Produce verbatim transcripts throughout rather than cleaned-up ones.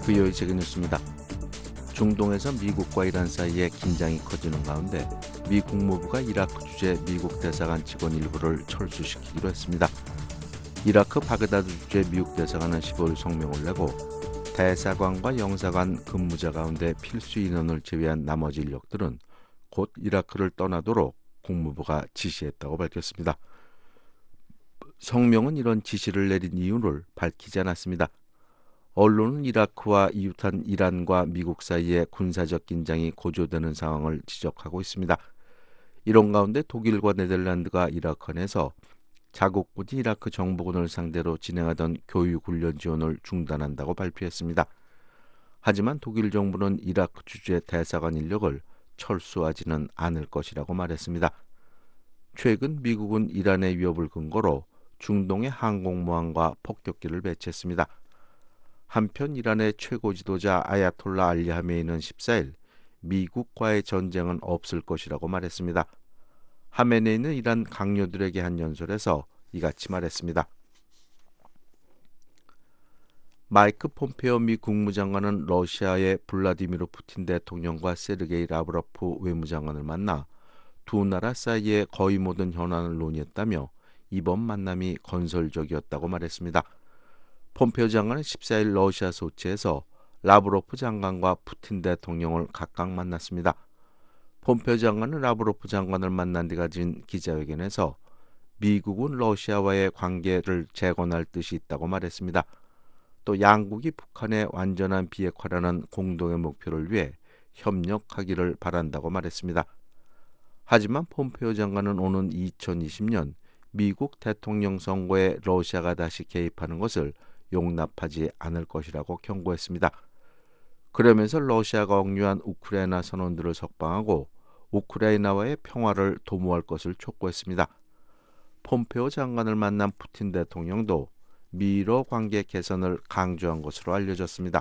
브이오에이 세계뉴스입니다. 중동에서 미국과 이란 사이에 긴장이 커지는 가운데 미 국무부가 이라크 주재 미국 대사관 직원 일부를 철수시키기로 했습니다. 이라크 바그다드 주재 미국 대사관은 십오일 성명을 내고 대사관과 영사관 근무자 가운데 필수 인원을 제외한 나머지 인력들은 곧 이라크를 떠나도록 국무부가 지시했다고 밝혔습니다. 성명은 이런 지시를 내린 이유를 밝히지 않았습니다. 언론은 이라크와 이웃한 이란과 미국 사이에 군사적 긴장이 고조되는 상황을 지적하고 있습니다. 이런 가운데 독일과 네덜란드가 이라크 내에서 자국군이 이라크 정보군을 상대로 진행하던 교육 훈련 지원을 중단한다고 발표했습니다. 하지만 독일 정부는 이라크 주재 대사관 인력을 철수하지는 않을 것이라고 말했습니다. 최근 미국은 이란의 위협을 근거로 중동에 항공모함과 폭격기를 배치했습니다. 한편 이란의 최고 지도자 아야톨라 알리 하메이는 십사일 미국과의 전쟁은 없을 것이라고 말했습니다. 하메네이는 이란 강요들에게 한 연설에서 이같이 말했습니다. 마이크 폼페오 미 국무장관은 러시아의 블라디미르 푸틴 대통령과 세르게이 라브로프 외무장관을 만나 두 나라 사이의 거의 모든 현안을 논의했다며 이번 만남이 건설적이었다고 말했습니다. 폼페오 장관은 십사일 러시아 소치에서 라브로프 장관과 푸틴 대통령을 각각 만났습니다. 폼페오 장관은 라브로프 장관을 만난 뒤 가진 기자회견에서 미국은 러시아와의 관계를 재건할 뜻이 있다고 말했습니다. 또 양국이 북한의 완전한 비핵화라는 공동의 목표를 위해 협력하기를 바란다고 말했습니다. 하지만 폼페오 장관은 오는 이천이십년 미국 대통령 선거에 러시아가 다시 개입하는 것을 용납하지 않을 것이라고 경고했습니다. 그러면서 러시아가 억류한 우크라이나 선원들을 석방하고 우크라이나와의 평화를 도모할 것을 촉구했습니다. 폼페오 장관을 만난 푸틴 대통령도 미러 관계 개선을 강조한 것으로 알려졌습니다.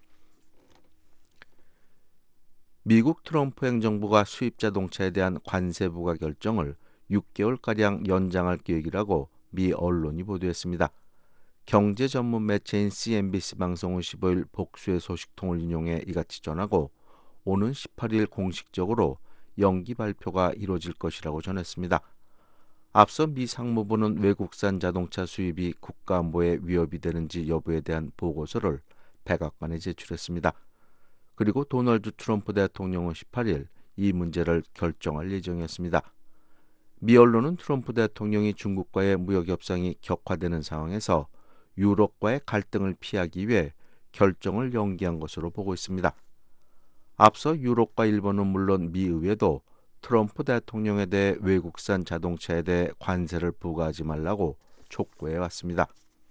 미국 트럼프 행정부가 수입 자동차에 대한 관세 부과 결정을 육 개월가량 연장할 계획이라고 미 언론이 보도했습니다. 경제 전문 매체인 씨엔비씨 방송은 십오일 복수의 소식통을 인용해 이같이 전하고 오는 십팔일 공식적으로 연기 발표가 이루어질 것이라고 전했습니다. 앞서 미 상무부는 외국산 자동차 수입이 국가안보에 위협이 되는지 여부에 대한 보고서를 백악관에 제출했습니다. 그리고 도널드 트럼프 대통령은 십팔일 이 문제를 결정할 예정이었습니다. 미 언론은 트럼프 대통령이 중국과의 무역 협상이 격화되는 상황에서 유럽과의 갈등을 피하기 위해 결정을 연기한 것으로 보고 있습니다. 앞서 유럽과 일본은 물론 미 의회도 트럼프 대통령에 대해 외국산 자동차에 대해 관세를 부과하지 말라고 촉구해 왔습니다.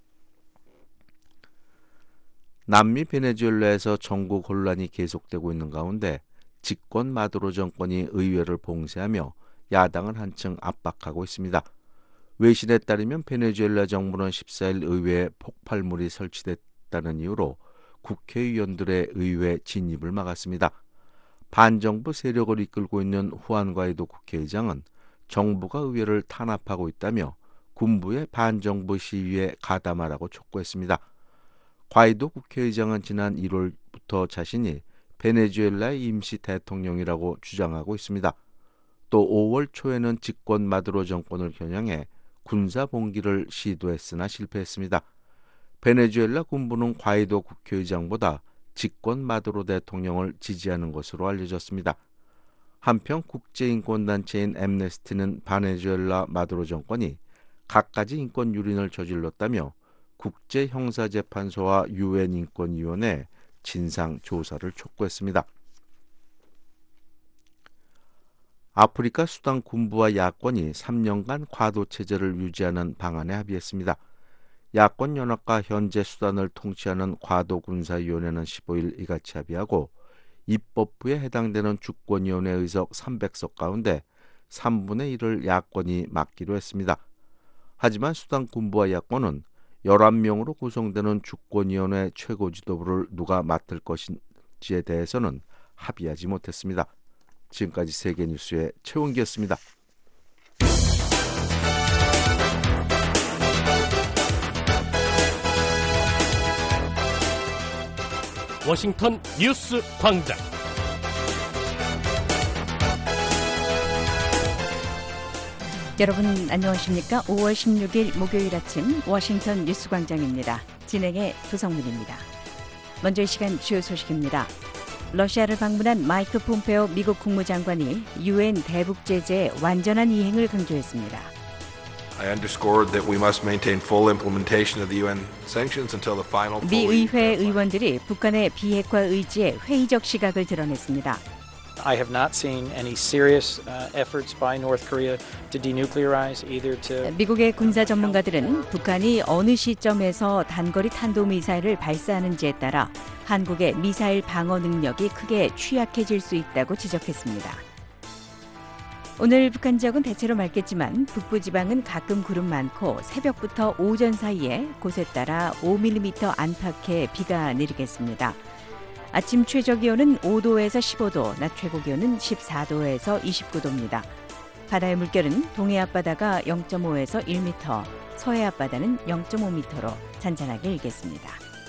남미 베네수엘라에서 전국 혼란이 계속되고 있는 가운데 집권 마두로 정권이 의회를 봉쇄하며 야당을 한층 압박하고 있습니다. 외신에 따르면 베네수엘라 정부는 십사일 의회에 폭발물이 설치됐다는 이유로 국회의원들의 의회 진입을 막았습니다. 반정부 세력을 이끌고 있는 후안 과이도 국회의장은 정부가 의회를 탄압하고 있다며 군부의 반정부 시위에 가담하라고 촉구했습니다. 과이도 국회의장은 지난 일월부터 자신이 베네수엘라의 임시 대통령이라고 주장하고 있습니다. 또 오월 초에는 집권 마두로 정권을 겨냥해 군사 봉기를 시도했으나 실패했습니다. 베네수엘라 군부는 과이도 국회의장보다 집권 마두로 대통령을 지지하는 것으로 알려졌습니다. 한편 국제인권단체인 앰네스티는 베네수엘라 마두로 정권이 갖가지 인권 유린을 저질렀다며 국제형사재판소와 유엔 인권위원회에 진상조사를 촉구했습니다. 아프리카 수단 군부와 야권이 삼 년간 과도체제를 유지하는 방안에 합의했습니다. 야권 연합과 현재 수단을 통치하는 과도군사위원회는 십오일 이같이 합의하고 입법부에 해당되는 주권위원회 의석 삼백석 가운데 삼분의 일을 야권이 맡기로 했습니다. 하지만 수단 군부와 야권은 열한 명으로 구성되는 주권위원회 최고 지도부를 누가 맡을 것인지에 대해서는 합의하지 못했습니다. 지금까지 세계뉴스의 최원기였습니다. 워싱턴 뉴스 광장. 여러분 안녕하십니까? 오월 십육일 목요일 아침 워싱턴 뉴스 광장입니다. 진행의 도성문입니다. 먼저 이 시간 주요 소식입니다. 러시아를 방문한 마이크 폼페오 미국 국무장관이 유엔 대북 제재의 완전한 이행을 강조했습니다. I underscored that we must maintain full implementation of the U N sanctions until the final. 미 의회 의원들이 북한의 비핵화 의지에 회의적 시각을 드러냈습니다. I have not seen any serious uh, efforts by North Korea to denuclearize either to. 미국의 군사 전문가들은 북한이 어느 시점에서 단거리 탄도미사일을 발사하는지에 따라 한국의 미사일 방어 능력이 크게 취약해질 수 있다고 지적했습니다. 오늘 북한 지역은 대체로 맑겠지만 북부 지방은 가끔 구름 많고 새벽부터 오전 사이에 곳에 따라 오 밀리미터 안팎의 비가 내리겠습니다. 아침 최저 기온은 오 도에서 십오 도, 낮 최고 기온은 십사 도에서 이십구 도입니다. 바다의 물결은 동해 앞바다가 영 점 오에서 일 미터, 서해 앞바다는 영 점 오 미터로 잔잔하게 일겠습니다.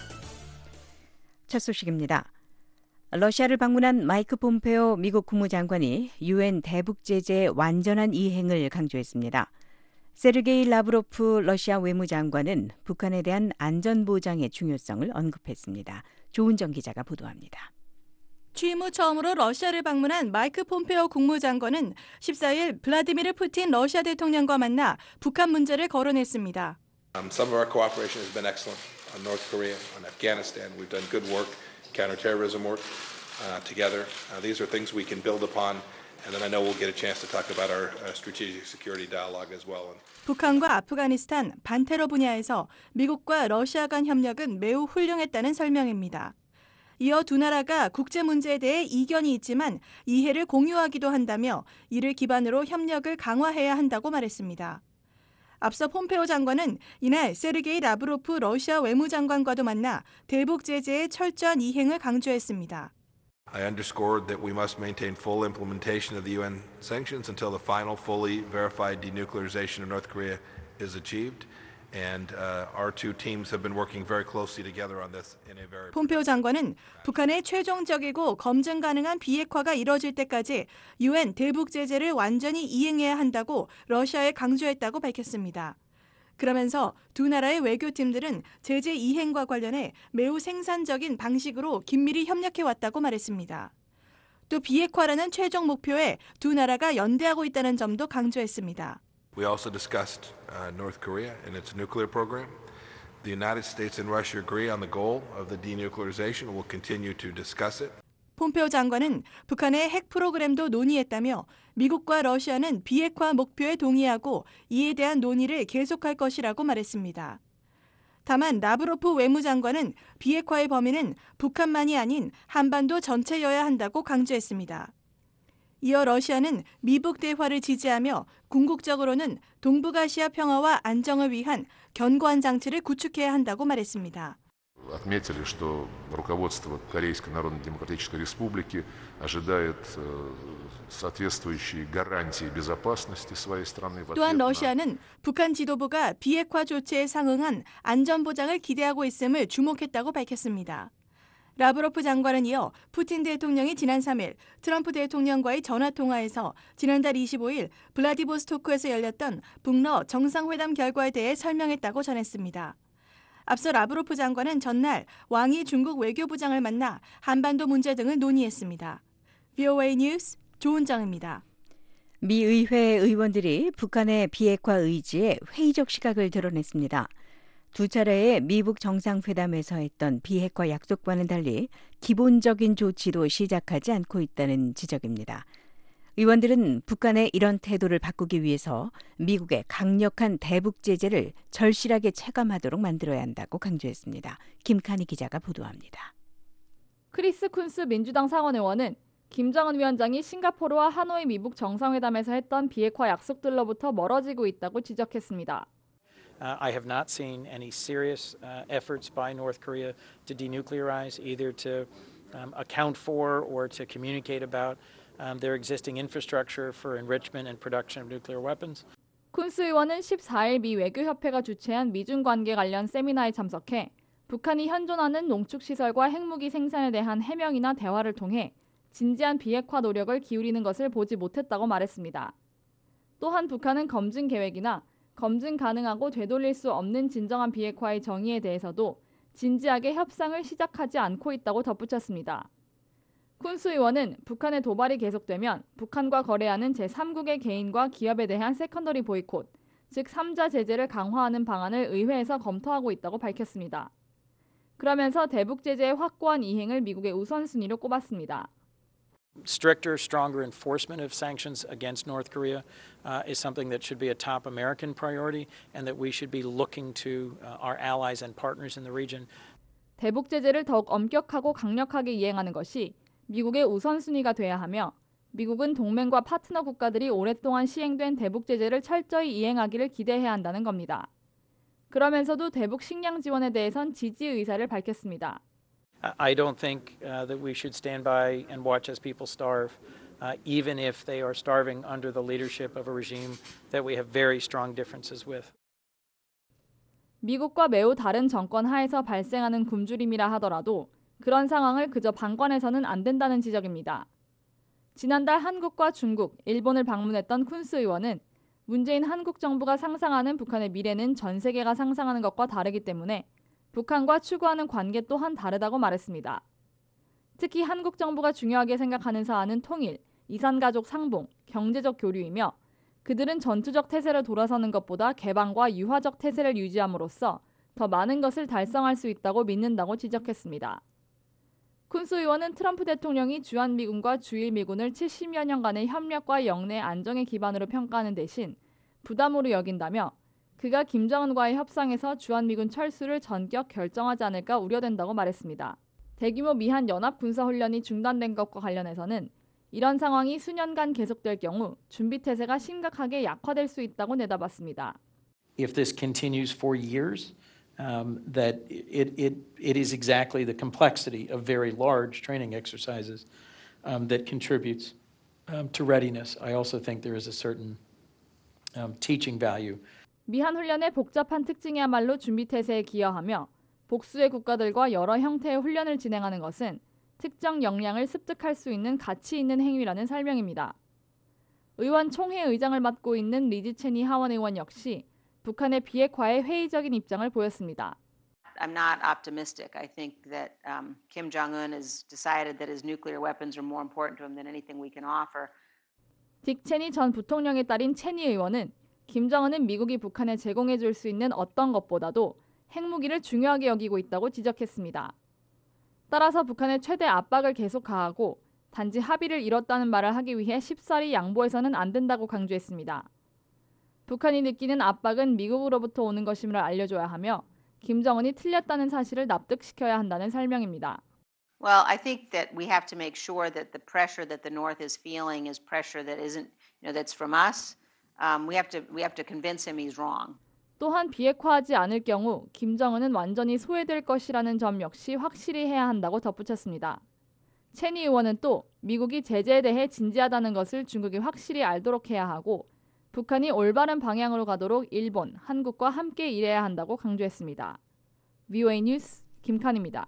첫 소식입니다. 러시아를 방문한 마이크 폼페오 미국 국무장관이 유엔 대북 제재의 완전한 이행을 강조했습니다. 세르게이 라브로프 러시아 외무장관은 북한에 대한 안전보장의 중요성을 언급했습니다. 조은정 기자가 보도합니다. 취임 후 처음으로 러시아를 방문한 마이크 폼페오 국무장관은 십사일 블라디미르 푸틴 러시아 대통령과 만나 북한 문제를 거론했습니다. Um, some of our cooperation has been excellent on North Korea, on Afghanistan. We've done good work, counterterrorism work uh, together. Uh, these are things we can build upon. And then I know we'll get a chance to talk about our uh, strategic security dialogue as well. 북한과 아프가니스탄, 반테러 분야에서 미국과 러시아 간 협력은 매우 훌륭했다는 설명입니다. 이어 두 나라가 국제 문제에 대해 이견이 있지만 이해를 공유하기도 한다며 이를 기반으로 협력을 강화해야 한다고 말했습니다. 앞서 폼페오 장관은 이날 세르게이 라브로프 러시아 외무장관과도 만나 대북 제재의 철저한 이행을 강조했습니다. I underscored that we must maintain full implementation of the U N sanctions until the final fully verified denuclearization of North Korea is achieved. And uh, our two teams have been working very closely together on this in a very. 폼페오 장관은 북한의 최종적이고 검증 가능한 비핵화가 이뤄질 때까지 유엔 대북 제재를 완전히 이행해야 한다고 러시아에 강조했다고 밝혔습니다. 그러면서 두 나라의 외교팀들은 제재 이행과 관련해 매우 생산적인 방식으로 긴밀히 협력해왔다고 말했습니다. 또 비핵화라는 최종 목표에 두 나라가 연대하고 있다는 점도 강조했습니다. We also discussed uh, North Korea and its nuclear program. The United States and Russia agree on the goal of the denuclearization and will continue to discuss it. 폼페오 장관은 북한의 핵 프로그램도 논의했다며 미국과 러시아는 비핵화 목표에 동의하고 이에 대한 논의를 계속할 것이라고 말했습니다. 다만 라브로프 외무장관은 비핵화의 범위는 북한만이 아닌 한반도 전체여야 한다고 강조했습니다. 이어 러시아는 미북 대화를 지지하며 궁극적으로는 동북아시아 평화와 안정을 위한 견고한 장치를 구축해야 한다고 말했습니다. Отметили, что руководство Корейской Народно-Демократической Республики ожидает соответствующие гарантии безопасности своей страны. 또한 러시아는 북한 지도부가 비핵화 조치에 상응한 안전 보장을 기대하고 있음을 주목했다고 밝혔습니다. 라브로프 장관은 이어 푸틴 대통령이 지난 삼일 트럼프 대통령과의 전화통화에서 지난달 이십오일 블라디보스토크에서 열렸던 북러 정상회담 결과에 대해 설명했다고 전했습니다. 앞서 라브로프 장관은 전날 왕이 중국 외교부장을 만나 한반도 문제 등을 논의했습니다. 브이오에이 뉴스 조은정입니다. 미 의회 의원들이 북한의 비핵화 의지에 회의적 시각을 드러냈습니다. 두 차례의 미북 정상회담에서 했던 비핵화 약속과는 달리 기본적인 조치도 시작하지 않고 있다는 지적입니다. 의원들은 북한의 이런 태도를 바꾸기 위해서 미국의 강력한 대북 제재를 절실하게 체감하도록 만들어야 한다고 강조했습니다. 김칸희 기자가 보도합니다. 크리스 쿤스 민주당 상원의원은 김정은 위원장이 싱가포르와 하노이 미북 정상회담에서 했던 비핵화 약속들로부터 멀어지고 있다고 지적했습니다. Uh, I have not seen any serious uh, efforts by North Korea to denuclearize, either to um, account for or to communicate about um, their existing infrastructure for enrichment and production of nuclear weapons. 쿤스 의원은 십사일 미 외교협회가 주최한 미중 관계 관련 세미나에 참석해 북한이 현존하는 농축시설과 핵무기 생산에 대한 해명이나 대화를 통해 진지한 비핵화 노력을 기울이는 것을 보지 못했다고 말했습니다. 또한 북한은 검증 계획이나 검증 가능하고 되돌릴 수 없는 진정한 비핵화의 정의에 대해서도 진지하게 협상을 시작하지 않고 있다고 덧붙였습니다. 쿤스 의원은 북한의 도발이 계속되면 북한과 거래하는 제삼국의 개인과 기업에 대한 세컨더리 보이콧, 즉 삼자 제재를 강화하는 방안을 의회에서 검토하고 있다고 밝혔습니다. 그러면서 대북 제재의 확고한 이행을 미국의 우선순위로 꼽았습니다. Stricter, stronger enforcement of sanctions against North Korea uh, is something that should be a top American priority and that we should be looking to uh, our allies and partners in the region. 대북 제재를 더욱 엄격하고 강력하게 이행하는 것이 미국의 우선순위가 돼야 하며 미국은 동맹과 파트너 국가들이 오랫동안 시행된 대북 제재를 철저히 이행하기를 기대해야 한다는 겁니다. 그러면서도 대북 식량 지원에 대해선 지지 의사를 밝혔습니다. I don't think uh, that we should stand by and watch as people starve, uh, even if they are starving under the leadership of a regime that we have very strong differences with. 미국과 매우 다른 정권 하에서 발생하는 굶주림이라 하더라도 그런 상황을 그저 방관해서는 안 된다는 지적입니다. 지난달 한국과 중국, 일본을 방문했던 쿤스 의원은 문재인 한국 정부가 상상하는 북한의 미래는 전 세계가 상상하는 것과 다르기 때문에 북한과 추구하는 관계 또한 다르다고 말했습니다. 특히 한국 정부가 중요하게 생각하는 사안은 통일, 이산가족 상봉, 경제적 교류이며 그들은 전투적 태세를 돌아서는 것보다 개방과 유화적 태세를 유지함으로써 더 많은 것을 달성할 수 있다고 믿는다고 지적했습니다. 쿤스 의원은 트럼프 대통령이 주한미군과 주일미군을 칠십여 년간의 협력과 영내 안정의 기반으로 평가하는 대신 부담으로 여긴다며 그가 김정은과의 협상에서 주한미군 철수를 전격 결정하지 않을까 우려된다고 말했습니다. 대규모 미한 연합 군사훈련이 중단된 것과 관련해서는 이런 상황이 수년간 계속될 경우 준비태세가 심각하게 약화될 수 있다고 내다봤습니다. If this continues for years, um, that it, it, it is exactly the complexity of very large training exercises um, that contributes um, to readiness. I also think there is a certain um, teaching value. 미한 훈련의 복잡한 특징이야말로 준비태세에 기여하며 복수의 국가들과 여러 형태의 훈련을 진행하는 것은 특정 역량을 습득할 수 있는 가치 있는 행위라는 설명입니다. 의원 총회 의장을 맡고 있는 리즈 체니 하원 의원 역시 북한의 비핵화에 회의적인 입장을 보였습니다. I'm not optimistic. I think that um, Kim Jong-un has decided that his nuclear weapons are more important to him than anything we can offer. 딕 체니 전 부통령의 딸인 체니 의원은 김정은은 미국이 북한에 제공해 줄 수 있는 어떤 것보다도 핵무기를 중요하게 여기고 있다고 지적했습니다. 따라서 북한의 최대 압박을 계속 가하고 단지 합의를 이뤘다는 말을 하기 위해 쉽사리 양보해서는 안 된다고 강조했습니다. 북한이 느끼는 압박은 미국으로부터 오는 것임을 알려줘야 하며 김정은이 틀렸다는 사실을 납득시켜야 한다는 설명입니다. Well, I think that we have to make sure that the pressure that the North is feeling is pressure that isn't, you know, that's from us. Um, we have to we have to convince him he's wrong. 또한 비핵화하지 않을 경우 김정은은 완전히 소외될 것이라는 점 역시 확실히 해야 한다고 덧붙였습니다. 체니 의원은 또 미국이 제재에 대해 진지하다는 것을 중국이 확실히 알도록 해야 하고 북한이 올바른 방향으로 가도록 일본, 한국과 함께 일해야 한다고 강조했습니다. 브이오에이 뉴스 김칸입니다.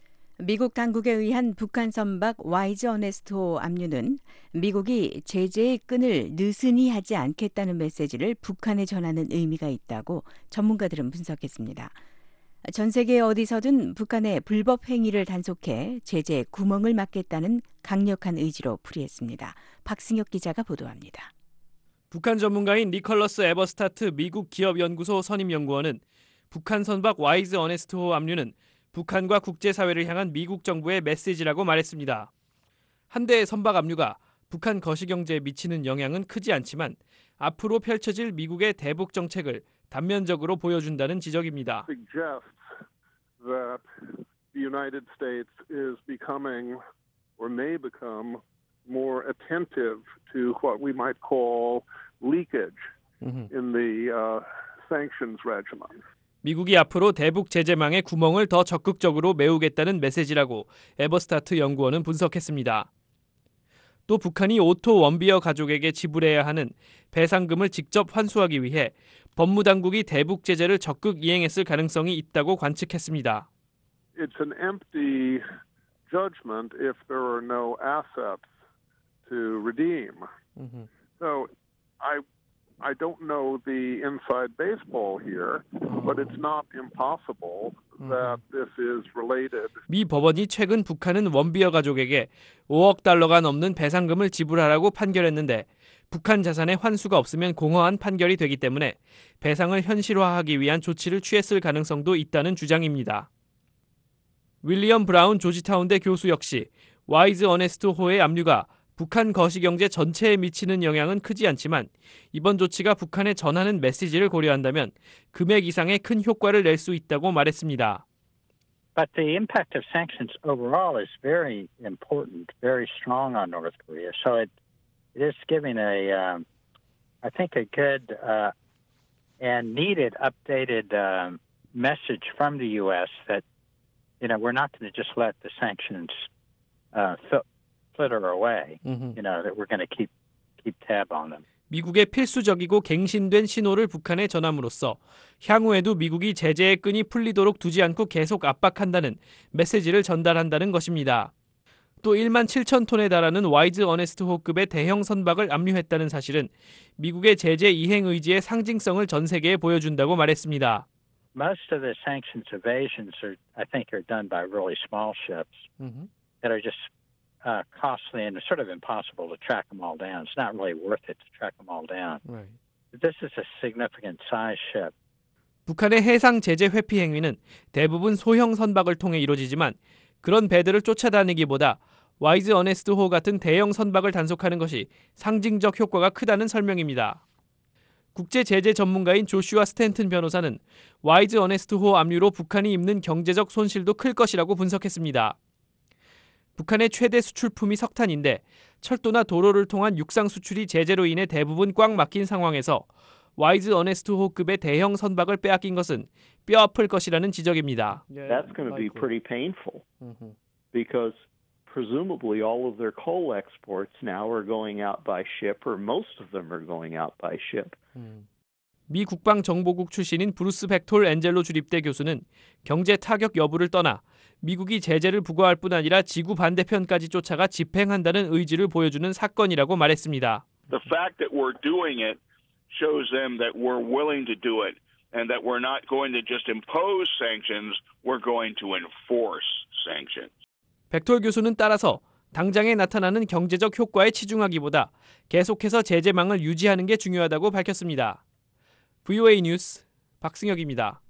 미국 당국에 의한 북한 선박 와이즈 어네스트호 압류는 미국이 제재의 끈을 느슨히 하지 않겠다는 메시지를 북한에 전하는 의미가 있다고 전문가들은 분석했습니다. 전 세계 어디서든 북한의 불법 행위를 단속해 제재의 구멍을 막겠다는 강력한 의지로 풀이했습니다. 박승혁 기자가 보도합니다. 북한 전문가인 니컬러스 에버스타트 미국 기업연구소 선임연구원은 북한 선박 와이즈 어네스트호 압류는 북한과 국제사회를 향한 미국 정부의 메시지라고 말했습니다. 한 대의 선박 압류가 북한 거시경제에 미치는 영향은 크지 않지만 앞으로 펼쳐질 미국의 대북 정책을 단면적으로 보여준다는 지적입니다. Suggests that the United States is becoming or may become more attentive to what we might call leakage in the uh, sanctions regimen. 미국이 앞으로 대북 제재망의 구멍을 더 적극적으로 메우겠다는 메시지라고 에버스타트 연구원은 분석했습니다. 또 북한이 오토 원비어 가족에게 지불해야 하는 배상금을 직접 환수하기 위해 법무당국이 대북 제재를 적극 이행했을 가능성이 있다고 관측했습니다. it's an empty judgment if there are no assets to redeem. Mm-hmm. So I I don't know the inside baseball here, but it's not impossible that this is related. 미 법원이 최근 북한은 원비어 가족에게 오억 달러가 넘는 배상금을 지불하라고 판결했는데 북한 자산에 환수가 없으면 공허한 판결이 되기 때문에 배상을 현실화하기 위한 조치를 취했을 가능성도 있다는 주장입니다. 윌리엄 브라운 조지타운대 교수 역시 와이즈 어네스트 호의 압류가 북한 거시경제 전체에 미치는 영향은 크지 않지만 이번 조치가 북한에 전하는 메시지를 고려한다면 금액 이상의 큰 효과를 낼 수 있다고 말했습니다. But the impact of sanctions overall is very important, very strong on North Korea. So it, it is giving a, um, I think, a good uh, and needed updated um, message from the U S that, you know, we're not going to just let the sanctions uh, fill flitter away, you know, that we're going to keep keep tab on them. 미국의 필수적이고 갱신된 신호를 북한에 전함으로써 향후에도 미국이 제재의 끈이 풀리도록 두지 않고 계속 압박한다는 메시지를 전달한다는 것입니다. 또 일만 칠천 톤에 달하는 와이즈 어네스트 호급의 대형 선박을 압류했다는 사실은 미국의 제재 이행 의지의 상징성을 전 세계에 보여준다고 말했습니다. Most of the sanctions evasions are, I think, are done by really small ships Mm-hmm. that are just Uh, costly and sort of impossible to track them all down. It's not really worth it to track them all down. Right. But this is a significant size ship. 북한의 해상 제재 회피 행위는 대부분 소형 선박을 통해 이루어지지만 그런 배들을 쫓아다니기보다 와이즈 어네스트호 같은 대형 선박을 단속하는 것이 상징적 효과가 크다는 설명입니다. 국제 제재 전문가인 조슈아 스탠튼 변호사는 와이즈 어네스트호 압류로 북한이 입는 경제적 손실도 클 것이라고 분석했습니다. 북한의 최대 수출품이 석탄인데 철도나 도로를 통한 육상 수출이 제재로 인해 대부분 꽉 막힌 상황에서 와이즈 어네스트호급의 대형 선박을 빼앗긴 것은 뼈아플 것이라는 지적입니다. That's going to be pretty painful because presumably all of their coal exports now are going out by ship or most of them are going out by ship. 미 국방정보국 출신인 브루스 벡톨 엔젤로 주립대 교수는 경제 타격 여부를 떠나 미국이 제재를 부과할 뿐 아니라 지구 반대편까지 쫓아가 집행한다는 의지를 보여주는 사건이라고 말했습니다. The fact that we're doing it shows them that we're willing to do it and that we're not going to just impose sanctions, we're going to enforce sanctions. 벡톨 교수는 따라서 당장에 나타나는 경제적 효과에 치중하기보다 계속해서 제재망을 유지하는 게 중요하다고 밝혔습니다. 브이오에이 뉴스 박승혁입니다.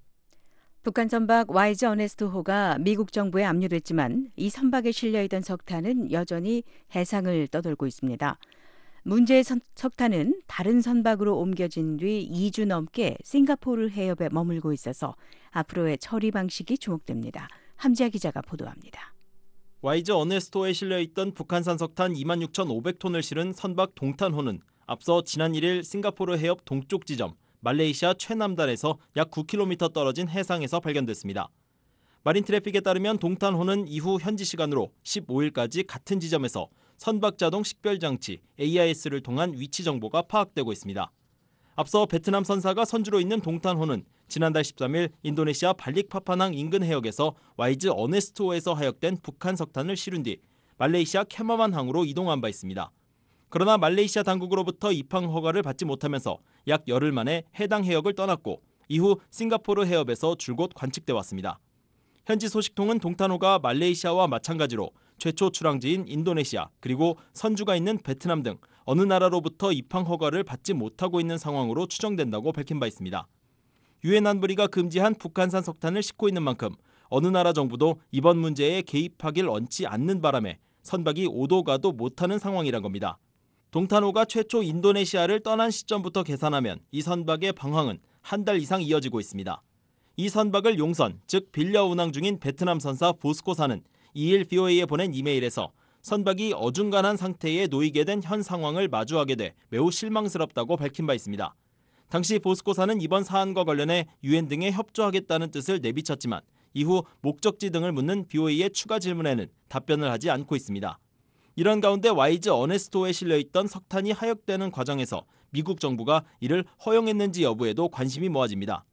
북한 선박 와이즈 어네스트호가 미국 정부에 압류됐지만 이 선박에 실려있던 석탄은 여전히 해상을 떠돌고 있습니다. 문제의 선, 석탄은 다른 선박으로 옮겨진 뒤 이 주 넘게 싱가포르 해협에 머물고 있어서 앞으로의 처리 방식이 주목됩니다. 함지아 기자가 보도합니다. 와이즈 어네스트호에 실려있던 북한산 석탄 이만 육천오백 톤을 실은 선박 동탄호는 앞서 지난 일 일 싱가포르 해협 동쪽 지점 말레이시아 최남단에서 약 구 킬로미터 떨어진 해상에서 발견됐습니다. 마린 트래픽에 따르면 동탄호는 이후 현지 시간으로 십오 일까지 같은 지점에서 선박 자동 식별 장치 에이아이에스를 통한 위치 정보가 파악되고 있습니다. 앞서 베트남 선사가 선주로 있는 동탄호는 지난달 십삼 일 인도네시아 발릭파파낭 인근 해역에서 와이즈 어네스트호에서 하역된 북한 석탄을 실은 뒤 말레이시아 케마만 항으로 이동한 바 있습니다. 그러나 말레이시아 당국으로부터 입항 허가를 받지 못하면서 약 열흘 만에 해당 해역을 떠났고 이후 싱가포르 해협에서 줄곧 관측돼 왔습니다. 현지 소식통은 동탄호가 말레이시아와 마찬가지로 최초 출항지인 인도네시아 그리고 선주가 있는 베트남 등 어느 나라로부터 입항 허가를 받지 못하고 있는 상황으로 추정된다고 밝힌 바 있습니다. 유엔 안보리가 금지한 북한산 석탄을 싣고 있는 만큼 어느 나라 정부도 이번 문제에 개입하길 원치 않는 바람에 선박이 오도 가도 못하는 상황이란 겁니다. 동탄호가 최초 인도네시아를 떠난 시점부터 계산하면 이 선박의 방황은 한 달 이상 이어지고 있습니다. 이 선박을 용선, 즉 빌려 운항 중인 베트남 선사 보스코사는 이 일 브이오에이에 보낸 이메일에서 선박이 어중간한 상태에 놓이게 된 현 상황을 마주하게 돼 매우 실망스럽다고 밝힌 바 있습니다. 당시 보스코사는 이번 사안과 관련해 유엔 등에 협조하겠다는 뜻을 내비쳤지만 이후 목적지 등을 묻는 브이오에이의 추가 질문에는 답변을 하지 않고 있습니다. 이런 가운데 와이즈 어네스트호에 실려있던 석탄이 하역되는 과정에서 미국 정부가 이를 허용했는지 여부에도 관심이 모아집니다.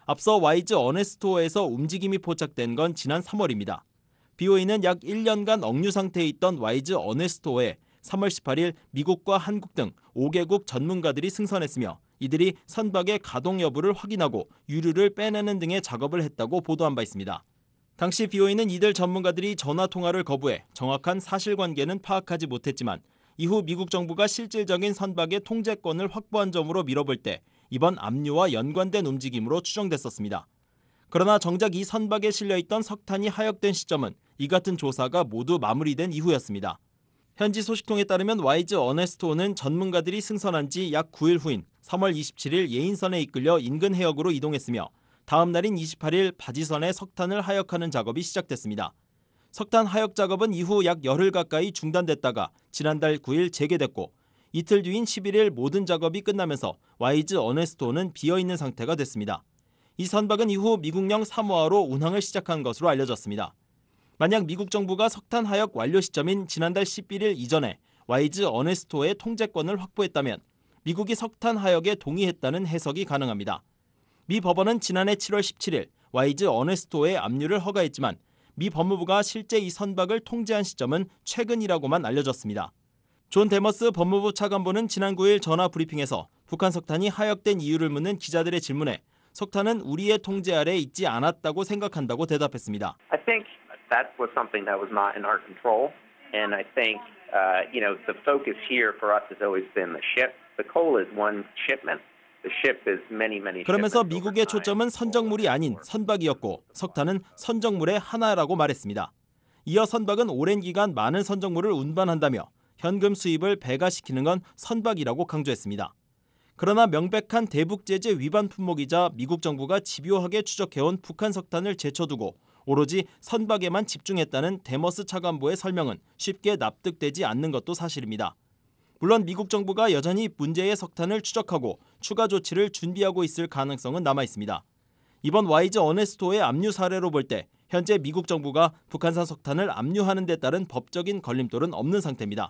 앞서 와이즈 어네스토어에서 움직임이 포착된 건 지난 삼월입니다. 비오이는 약 일 년간 억류 상태에 있던 와이즈 어네스토어에 삼월 십팔일 미국과 한국 등 오 개국 전문가들이 승선했으며 이들이 선박의 가동 여부를 확인하고 유류를 빼내는 등의 작업을 했다고 보도한 바 있습니다. 당시 비오이는 이들 전문가들이 전화 통화를 거부해 정확한 사실관계는 파악하지 못했지만 이후 미국 정부가 실질적인 선박의 통제권을 확보한 점으로 미뤄볼 때 이번 압류와 연관된 움직임으로 추정됐었습니다. 그러나 정작 이 선박에 실려있던 석탄이 하역된 시점은 이 같은 조사가 모두 마무리된 이후였습니다. 현지 소식통에 따르면 와이즈 어네스토어는 전문가들이 승선한 지 약 구 일 후인 삼월 이십칠일 예인선에 이끌려 인근 해역으로 이동했으며 다음 날인 이십팔일 바지선에 석탄을 하역하는 작업이 시작됐습니다. 석탄 하역 작업은 이후 약 열흘 가까이 중단됐다가 지난달 구일 재개됐고 이틀 뒤인 십일일 모든 작업이 끝나면서 와이즈 어네스토어는 비어있는 상태가 됐습니다. 이 선박은 이후 미국령 삼 호하로 운항을 시작한 것으로 알려졌습니다. 만약 미국 정부가 석탄 하역 완료 시점인 지난달 십일일 이전에 와이즈 어네스토어의 통제권을 확보했다면 미국이 석탄 하역에 동의했다는 해석이 가능합니다. 미 법원은 지난해 칠월 십칠일 와이즈 어네스토어의 압류를 허가했지만 미 법무부가 실제 이 선박을 통제한 시점은 최근이라고만 알려졌습니다. 존 데머스 법무부 차관보는 지난 구일 전화 브리핑에서 북한 석탄이 하역된 이유를 묻는 기자들의 질문에 석탄은 우리의 통제 아래에 있지 않았다고 생각한다고 대답했습니다. I think that was something that was not in our control, and I think, uh, you know, the focus here for us has always been the ship. The coal is one shipment. The ship is many, many. 그러면서 미국의 초점은 선적물이 아닌 선박이었고 석탄은 선적물의 하나라고 말했습니다. 이어 선박은 오랜 기간 많은 선적물을 운반한다며 현금 수입을 배가시키는 건 선박이라고 강조했습니다. 그러나 명백한 대북 제재 위반 품목이자 미국 정부가 집요하게 추적해온 북한 석탄을 제쳐두고 오로지 선박에만 집중했다는 데머스 차관보의 설명은 쉽게 납득되지 않는 것도 사실입니다. 물론 미국 정부가 여전히 문제의 석탄을 추적하고 추가 조치를 준비하고 있을 가능성은 남아 있습니다. 이번 와이즈 어네스토어의 압류 사례로 볼 때 현재 미국 정부가 북한산 석탄을 압류하는 데 따른 법적인 걸림돌은 없는 상태입니다.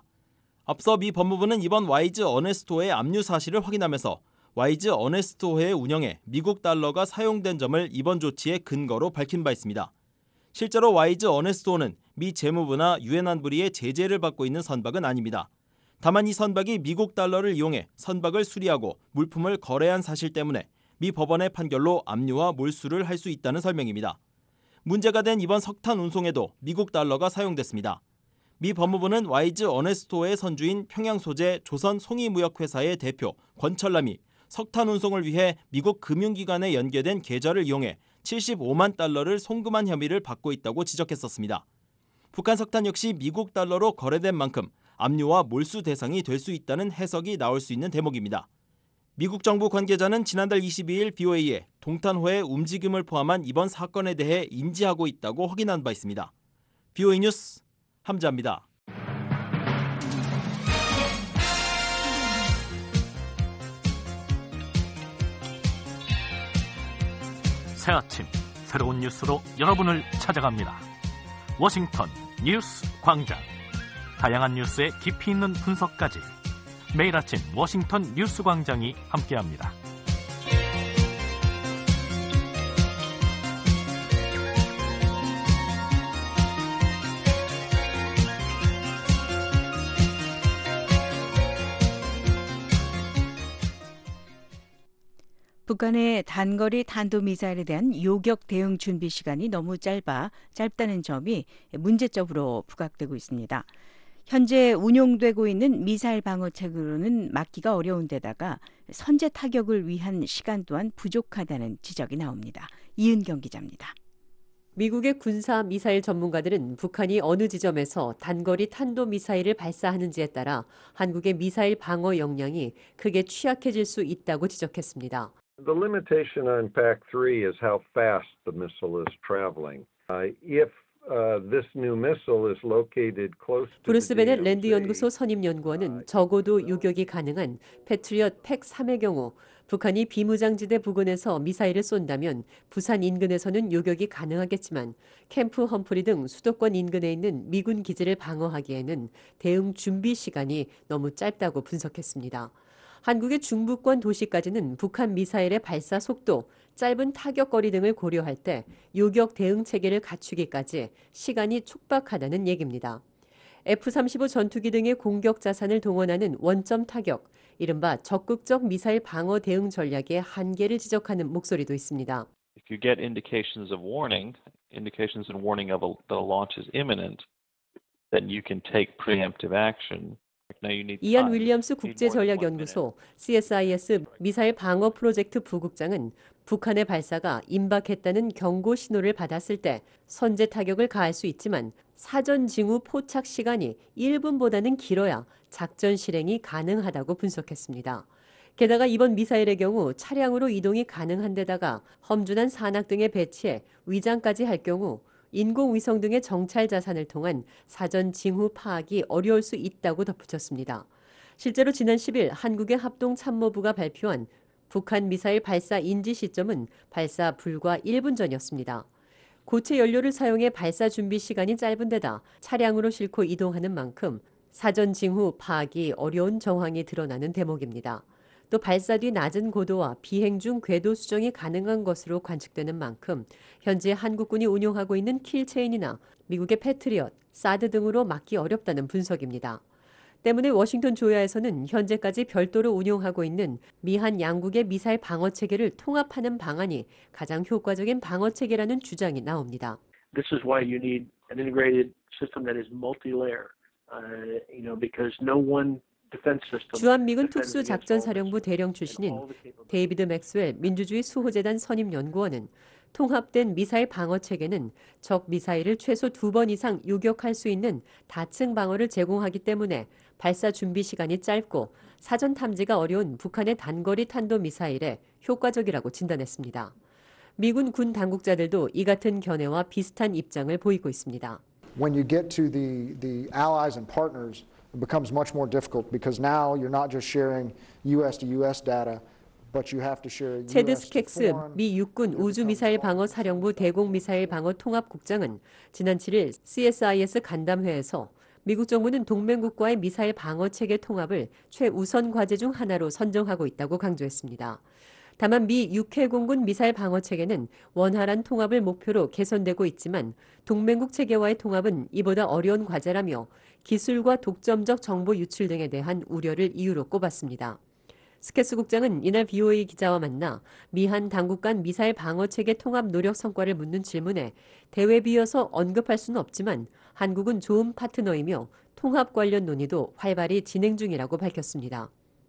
앞서 미 법무부는 이번 와이즈 어네스토어의 압류 사실을 확인하면서 와이즈 어네스토어의 운영에 미국 달러가 사용된 점을 이번 조치의 근거로 밝힌 바 있습니다. 실제로 와이즈 어네스토어는 미 재무부나 유엔 안보리의 제재를 받고 있는 선박은 아닙니다. 다만 이 선박이 미국 달러를 이용해 선박을 수리하고 물품을 거래한 사실 때문에 미 법원의 판결로 압류와 몰수를 할 수 있다는 설명입니다. 문제가 된 이번 석탄 운송에도 미국 달러가 사용됐습니다. 미 법무부는 와이즈 어네스토어의 선주인 평양 소재 조선 송이무역회사의 대표 권철남이 석탄 운송을 위해 미국 금융기관에 연계된 계좌를 이용해 칠십오만 달러를 송금한 혐의를 받고 있다고 지적했었습니다. 북한 석탄 역시 미국 달러로 거래된 만큼 압류와 몰수 대상이 될 수 있다는 해석이 나올 수 있는 대목입니다. 미국 정부 관계자는 지난달 이십이일 비오에이에 동탄호의 움직임을 포함한 이번 사건에 대해 인지하고 있다고 확인한 바 있습니다. 비오에이 뉴스 함자입니다. 새 아침 새로운 뉴스로 여러분을 찾아갑니다. 워싱턴 뉴스 광장. 다양한 뉴스의 깊이 있는 분석까지 매일 아침 워싱턴 뉴스 광장이 함께합니다. 북한의 단거리 탄도미사일에 대한 요격 대응 준비 시간이 너무 짧아 짧다는 점이 문제점으로 부각되고 있습니다. 현재 운용되고 있는 미사일 방어책으로는 막기가 어려운 데다가 선제 타격을 위한 시간 또한 부족하다는 지적이 나옵니다. 이은경 기자입니다. 미국의 군사 미사일 전문가들은 북한이 어느 지점에서 단거리 탄도미사일을 발사하는지에 따라 한국의 미사일 방어 역량이 크게 취약해질 수 있다고 지적했습니다. The limitation on P A C three is how fast the missile is traveling. Uh, if Uh, this new missile is located close to 브루스 베넷 랜드 연구소 선임 연구원은 적어도 유격이 가능한 패트리엇 팩 삼의 경우 북한이 비무장지대 부근에서 미사일을 쏜다면 부산 인근에서는 요격이 가능하겠지만 캠프 험프리 등 수도권 인근에 있는 미군 기지를 방어하기에는 대응 준비 시간이 너무 짧다고 분석했습니다. 한국의 중부권 도시까지는 북한 미사일의 발사 속도, 짧은 타격거리 등을 고려할 때 요격 대응 체계를 갖추기까지 시간이 촉박하다는 얘기입니다. 에프 삼십오 전투기 등의 공격 자산을 동원하는 원점 타격, 이른바 적극적 미사일 방어 대응 전략의 한계를 지적하는 목소리도 있습니다. If you get indications of warning, indications and warning of a, the launch is imminent, then you can take preemptive action. 이안 윌리엄스 국제전략연구소 씨 에스 아이 에스 미사일 방어 프로젝트 부국장은 북한의 발사가 임박했다는 경고 신호를 받았을 때 선제 타격을 가할 수 있지만 사전 징후 포착 시간이 일 분보다는 길어야 작전 실행이 가능하다고 분석했습니다. 게다가 이번 미사일의 경우 차량으로 이동이 가능한 데다가 험준한 산악 등에 배치해 위장까지 할 경우 인공위성 등의 정찰 자산을 통한 사전 징후 파악이 어려울 수 있다고 덧붙였습니다. 실제로 지난 십 일 한국의 합동참모부가 발표한 북한 미사일 발사 인지 시점은 발사 불과 일 분 전이었습니다. 고체 연료를 사용해 발사 준비 시간이 짧은 데다 차량으로 싣고 이동하는 만큼 사전 징후 파악이 어려운 정황이 드러나는 대목입니다. 또 발사 뒤 낮은 고도와 비행 중 궤도 수정이 가능한 것으로 관측되는 만큼 현재 한국군이 운용하고 있는 킬체인이나 미국의 패트리엇, 사드 등으로 막기 어렵다는 분석입니다. 때문에 워싱턴 조야에서는 현재까지 별도로 운용하고 있는 미한 양국의 미사일 방어 체계를 통합하는 방안이 가장 효과적인 방어 체계라는 주장이 나옵니다. This is why you need an integrated system that is multi-layer, uh, you know, because no one 주한미군 특수작전사령부 대령 출신인 데이비드 맥스웰 민주주의 수호재단 선임연구원은 통합된 미사일 방어 체계는 적 미사일을 최소 두 번 이상 요격할 수 있는 다층 방어를 제공하기 때문에 발사 준비 시간이 짧고 사전 탐지가 어려운 북한의 단거리 탄도 미사일에 효과적이라고 진단했습니다. 미군 군 당국자들도 이 같은 견해와 비슷한 입장을 보이고 있습니다. When you get to the the allies and partners, it becomes much more difficult because now you're not just sharing U S to U S data, but you have to share U S 체드 to 스켑스 foreign. 미 육군 우주미사일 방어 사령부 대공미사일 방어 통합국장은 지난 칠 일 씨 에스 아이 에스 간담회에서 미국 정부는 동맹국과의 미사일 방어 체계 통합을 최우선 과제 중 하나로 선정하고 있다고 강조했습니다. 다만 미 육 회 공군 미사일 방어 체계는 원활한 통합을 목표로 개선되고 있지만 동맹국 체계와의 통합은 이보다 어려운 과제라며 기술과 독점적 정보 유출 등에 대한 우려를 이유로 꼽았습니다. 스케스 국장은 이날 브이오에이 기자와 만나 미한 당국 간 미사일 방어 체계 통합 노력 성과를 묻는 질문에 대외비여서 언급할 수는 없지만 한국은 좋은 파트너이며 통합 관련 논의도 활발히 진행 중이라고 밝혔습니다.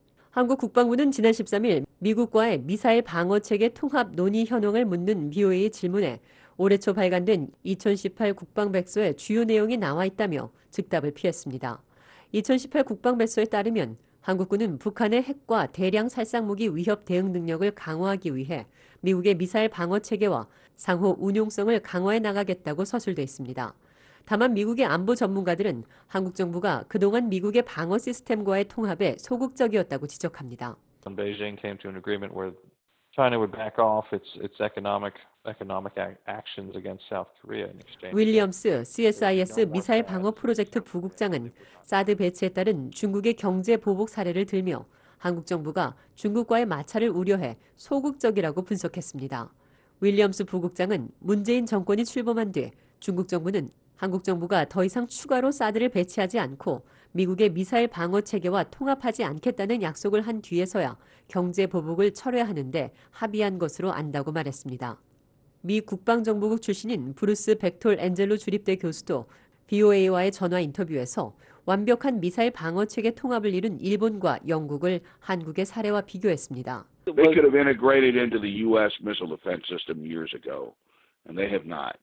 한국 국방부는 지난 십삼 일 미국과의 미사일 방어 체계 통합 논의 현황을 묻는 브이오에이 질문에 올해 초 발간된 이천십팔 국방백서에 주요 내용이 나와 있다며 즉답을 피했습니다. 이천십팔 국방백서에 따르면 한국군은 북한의 핵과 대량 살상무기 위협 대응 능력을 강화하기 위해 미국의 미사일 방어 체계와 상호 운용성을 강화해 나가겠다고 서술돼 있습니다. 다만 미국의 안보 전문가들은 한국 정부가 그동안 미국의 방어 시스템과의 통합에 소극적이었다고 지적합니다. Beijing came to an agreement where China would back off its its economic economic actions against South Korea in exchange. 윌리엄스 씨 에스 아이 에스 미사일 방어 프로젝트 부국장은 사드 배치에 따른 중국의 경제 보복 사례를 들며 한국 정부가 중국과의 마찰을 우려해 소극적이라고 분석했습니다. 윌리엄스 부국장은 문재인 정권이 출범한 뒤 중국 정부는 한국 정부가 더 이상 추가로 사드를 배치하지 않고 미국의 미사일 방어 체계와 통합하지 않겠다는 약속을 한 뒤에서야 경제 보복을 철회하는데 합의한 것으로 안다고 말했습니다. 미 국방정보국 출신인 브루스 벡톨 엔젤로 주립대 교수도 브이오에이와의 전화 인터뷰에서 완벽한 미사일 방어 체계 통합을 이룬 일본과 영국을 한국의 사례와 비교했습니다. They could have integrated into the U S missile defense system years ago, and they have not.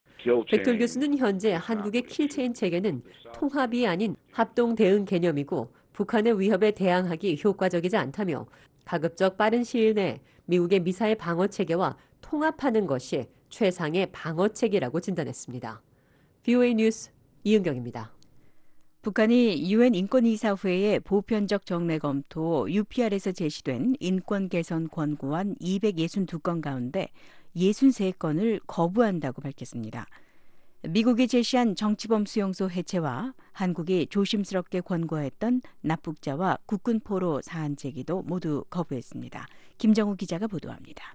벡톨 교수는 현재 한국의 킬체인 체계는 통합이 아닌 합동 대응 개념이고 북한의 위협에 대항하기 효과적이지 않다며 가급적 빠른 시일 내에 미국의 미사일 방어 체계와 통합하는 것이 최상의 방어 체계라고 진단했습니다. 브이오에이 뉴스 이은경입니다. 북한이 유엔 인권이사회의 보편적 정례 검토 유피알에서 제시된 인권 개선 권고안 이백육십이 건 가운데 육십삼 건을 거부한다고 밝혔습니다. 미국이 제시한 정치범 수용소 해체와 한국이 조심스럽게 권고했던 납북자와 국군포로 사안 제기도 모두 거부했습니다. 김정우 기자가 보도합니다.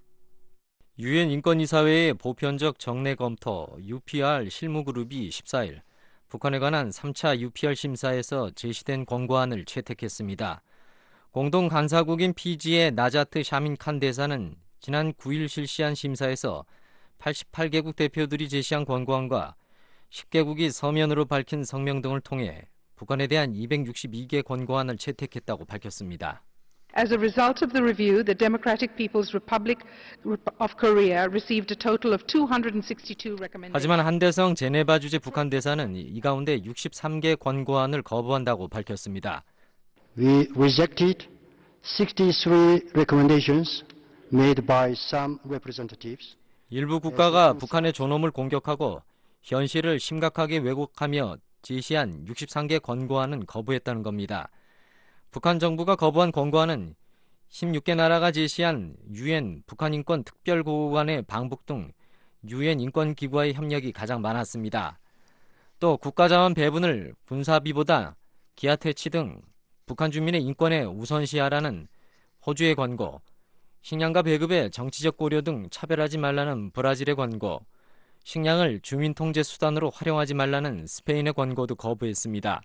유엔 인권이사회의 보편적 정례 검토 유피알 실무그룹이 십사일 북한에 관한 삼 차 유피알 심사에서 제시된 권고안을 채택했습니다. 공동 간사국인 피지의 나자트 샤민 칸 대사는 지난 구일 실시한 심사에서 팔십팔 개국 대표들이 제시한 권고안과 십 개국이 서면으로 밝힌 성명 등을 통해 북한에 대한 이백육십이 개 권고안을 채택했다고 밝혔습니다. As a result of the review, the Democratic People's Republic of Korea received a total of two hundred sixty-two recommendations. 하지만 한대성 제네바 주재 북한 대사는 이 가운데 육십삼 개 권고안을 거부한다고 밝혔습니다. We rejected sixty-three recommendations made by some representatives. 일부 국가가 북한의 존엄을 공격하고 현실을 심각하게 왜곡하며 제시한 육십삼 개 권고안은 거부했다는 겁니다. 북한 정부가 거부한 권고안은 십육 개 나라가 제시한 유엔 북한인권 특별고관의 방북 등 유엔 인권기구와의 협력이 가장 많았습니다. 또 국가자원 배분을 군사비보다 기아 퇴치 등 북한 주민의 인권에 우선시하라는 호주의 권고, 식량과 배급의 정치적 고려 등 차별하지 말라는 브라질의 권고, 식량을 주민 통제 수단으로 활용하지 말라는 스페인의 권고도 거부했습니다.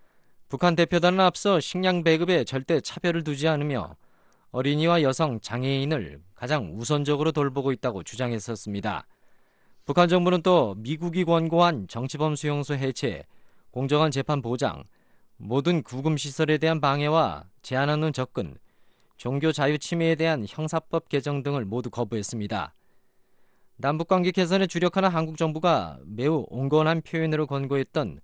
북한 대표단은 앞서 식량 배급에 절대 차별을 두지 않으며 어린이와 여성, 장애인을 가장 우선적으로 돌보고 있다고 주장했었습니다. 북한 정부는 또 미국이 권고한 정치범 수용소 해체, 공정한 재판 보장, 모든 구금시설에 대한 방해와 제한 없는 접근, 종교 자유 침해에 대한 형사법 개정 등을 모두 거부했습니다. 남북관계 개선에 주력하는 한국 정부가 매우 온건한 표현으로 권고했던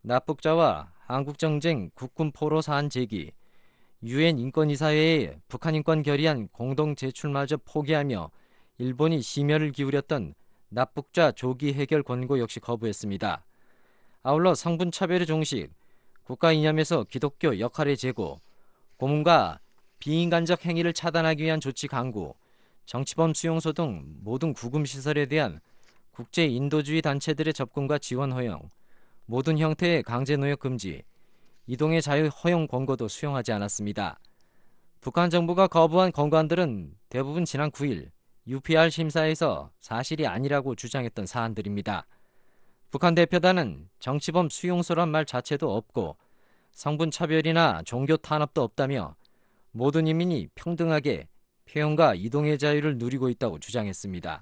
납북자와 한국정쟁 국군포로 사안 제기, 유엔 인권이사회에 북한 인권 결의안 공동 제출마저 포기하며 일본이 심혈을 기울였던 납북자 조기 해결 권고 역시 거부했습니다. 아울러 성분차별의 종식, 국가 이념에서 기독교 역할의 제고, 고문과 비인간적 행위를 차단하기 위한 조치 강구, 정치범 수용소 등 모든 구금시설에 대한 국제 인도주의 단체들의 접근과 지원 허용, 모든 형태의 강제노역 금지, 이동의 자유 허용 권고도 수용하지 않았습니다. 북한 정부가 거부한 권고안들은 대부분 지난 구일 유피알 심사에서 사실이 아니라고 주장했던 사안들입니다. 북한 대표단은 정치범 수용소란 말 자체도 없고 성분차별이나 종교 탄압도 없다며 모든 인민이 평등하게 표현과 이동의 자유를 누리고 있다고 주장했습니다.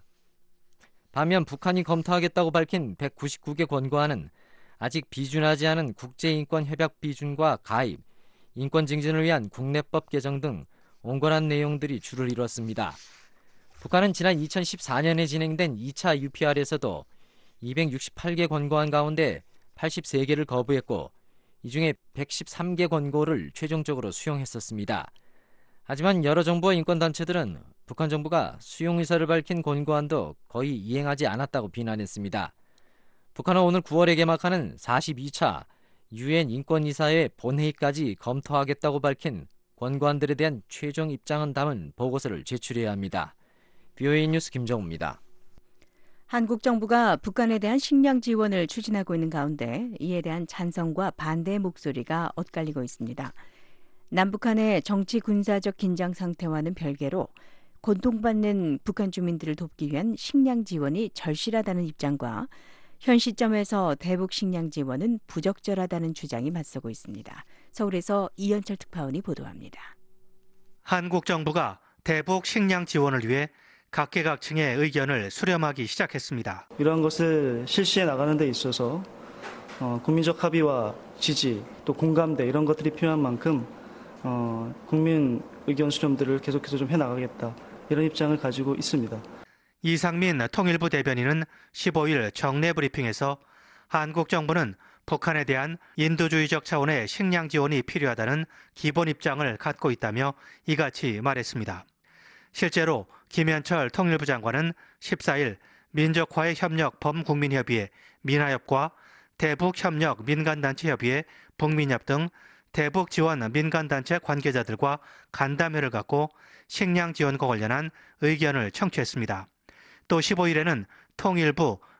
반면 북한이 검토하겠다고 밝힌 백구십구 개 권고안은 아직 비준하지 않은 국제인권협약 비준과 가입, 인권 증진을 위한 국내법 개정 등 온건한 내용들이 주를 이뤘습니다. 북한은 지난 이천십사 년에 진행된 이 차 유피알에서도 이백육십팔 개 권고안 가운데 팔십삼 개를 거부했고 이 중에 백십삼 개 권고를 최종적으로 수용했었습니다. 하지만 여러 정부와 인권단체들은 북한 정부가 수용 의사를 밝힌 권고안도 거의 이행하지 않았다고 비난했습니다. 북한은 오늘 구월에 개막하는 사십이 차 유엔 인권이사회 본회의까지 검토하겠다고 밝힌 권고안들에 대한 최종 입장은 담은 보고서를 제출해야 합니다. 비오에이 뉴스 김정우입니다. 한국 정부가 북한에 대한 식량 지원을 추진하고 있는 가운데 이에 대한 찬성과 반대의 목소리가 엇갈리고 있습니다. 남북한의 정치 군사적 긴장 상태와는 별개로 고통받는 북한 주민들을 돕기 위한 식량 지원이 절실하다는 입장과 현 시점에서 대북 식량 지원은 부적절하다는 주장이 맞서고 있습니다. 서울에서 이현철 특파원이 보도합니다. 한국 정부가 대북 식량 지원을 위해 각계각층의 의견을 수렴하기 시작했습니다. 이러한 것을 실시해 나가는 데 있어서 어, 국민적 합의와 지지 또 공감대 이런 것들이 필요한 만큼 어, 국민 의견 수렴들을 계속해서 좀 해나가겠다 이런 입장을 가지고 있습니다. 이상민 통일부 대변인은 십오일 정례 브리핑에서 한국 정부는 북한에 대한 인도주의적 차원의 식량 지원이 필요하다는 기본 입장을 갖고 있다며 이같이 말했습니다. 실제로 김현철 통일부 장관은 십사일 민족화해협력 범국민협의회 민화협과 대북협력 민간단체협의회 북민협 등 대북지원 민간단체 관계자들과 간담회를 갖고 식량 지원과 관련한 의견을 청취했습니다. 또 십오일에는 통일부,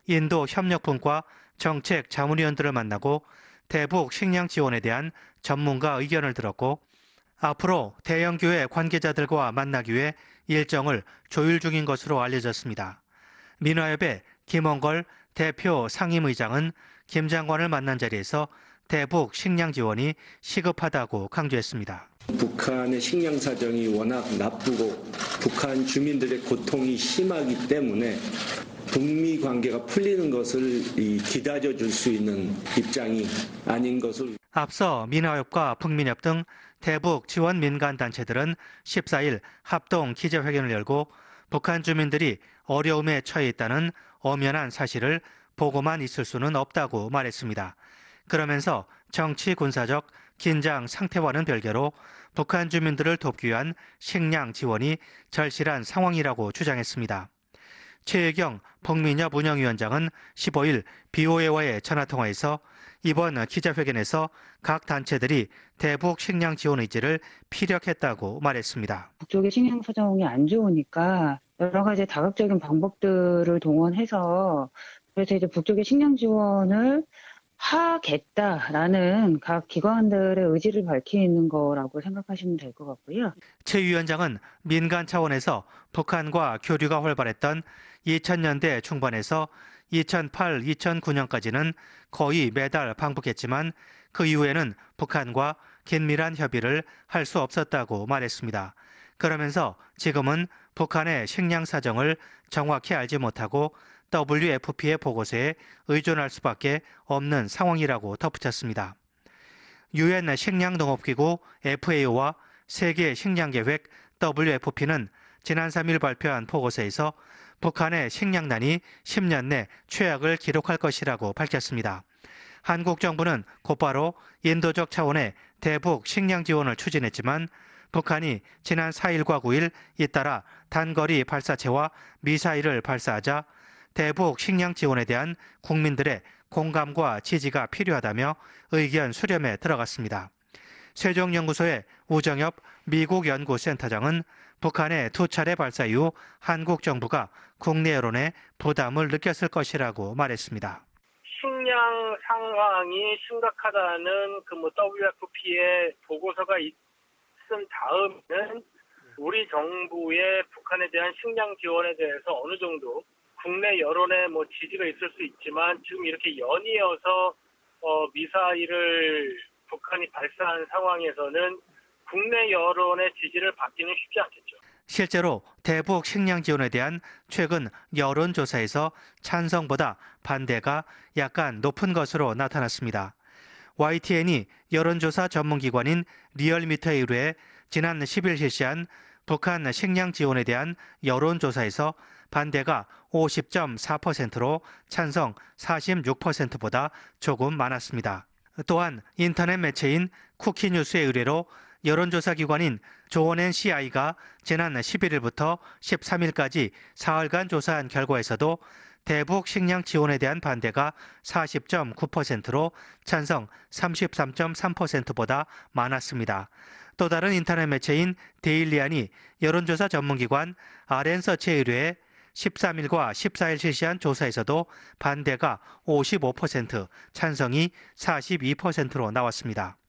인도 협력분과 정책 자문위원들을 만나고 대북 식량 지원에 대한 전문가 의견을 들었고 앞으로 대형교회 관계자들과 만나기 위해 일정을 조율 중인 것으로 알려졌습니다. 민화협의 김원걸 대표 상임의장은 김 장관을 만난 자리에서 대북 식량 지원이 시급하다고 강조했습니다. 북한의 식량 사정이 워낙 나쁘고 북한 주민들의 고통이 심하기 때문에 북미 관계가 풀리는 것을 기다려줄 수 있는 입장이 아닌 것을. 앞서 민화협과 북민협 등 대북 지원 민간단체들은 십사일 합동 기자회견을 열고 북한 주민들이 어려움에 처해 있다는 엄연한 사실을 보고만 있을 수는 없다고 말했습니다. 그러면서 정치 군사적 긴장 상태와는 별개로 북한 주민들을 돕기 위한 식량 지원이 절실한 상황이라고 주장했습니다. 최혜경 북민협 운영위원장은 십오일 비오에이와의 전화통화에서 이번 기자회견에서 각 단체들이 대북 식량 지원 의지를 피력했다고 말했습니다. 북쪽의 식량 사정이 안 좋으니까 여러 가지 다각적인 방법들을 동원해서 그래서 이제 북쪽의 식량 지원을 하겠다라는 각 기관들의 의지를 밝히는 거라고 생각하시면 될 것 같고요. 최 위원장은 민간 차원에서 북한과 교류가 활발했던 이천년대 중반에서 이천팔, 이천구년까지는 거의 매달 방북했지만 그 이후에는 북한과 긴밀한 협의를 할 수 없었다고 말했습니다. 그러면서 지금은 북한의 식량 사정을 정확히 알지 못하고 더블유에프피의 보고서에 의존할 수밖에 없는 상황이라고 덧붙였습니다. 유엔 식량농업기구 에프에이오와 세계 식량계획 더블유에프피는 지난 삼일 발표한 보고서에서 북한의 식량난이 십년 내 최악을 기록할 것이라고 밝혔습니다. 한국 정부는 곧바로 인도적 차원의 대북 식량 지원을 추진했지만 북한이 지난 사일과 구일 잇따라 단거리 발사체와 미사일을 발사하자 대북 식량 지원에 대한 국민들의 공감과 지지가 필요하다며 의견 수렴에 들어갔습니다. 세종연구소의 우정엽 미국 연구센터장은 북한의 두 차례 발사 이후 한국 정부가 국내 여론에 부담을 느꼈을 것이라고 말했습니다. 식량 상황이 심각하다는 그 뭐 더블유에프피의 보고서가 있은 다음에는 우리 정부의 북한에 대한 식량 지원에 대해서 어느 정도 국내 여론에 뭐 지지가 있을 수 있지만 지금 이렇게 연이어서 어, 미사일을 북한이 발사한 상황에서는 국내 여론의 지지를 받기는 쉽지 않겠죠. 실제로 대북 식량 지원에 대한 최근 여론조사에서 찬성보다 반대가 약간 높은 것으로 나타났습니다. 와이티엔이 여론조사 전문기관인 리얼미터에 의뢰해 지난 십일 실시한 북한 식량 지원에 대한 여론조사에서 반대가 오십 점 사 퍼센트로 찬성 사십육 퍼센트보다 조금 많았습니다. 또한 인터넷 매체인 쿠키뉴스의 의뢰로 여론조사 기관인 조원앤씨아이가 지난 십일일부터 십삼일까지 사흘간 조사한 결과에서도 대북 식량 지원에 대한 반대가 사십 점 구 퍼센트로 찬성 삼십삼 점 삼 퍼센트보다 많았습니다. 또 다른 인터넷 매체인 데일리안이 여론조사 전문기관 알앤서치에 의뢰해 십삼일과 십사일 실시한 조사에서도 반대가 오십오 퍼센트, 찬성이 사십이 퍼센트로 나왔습니다.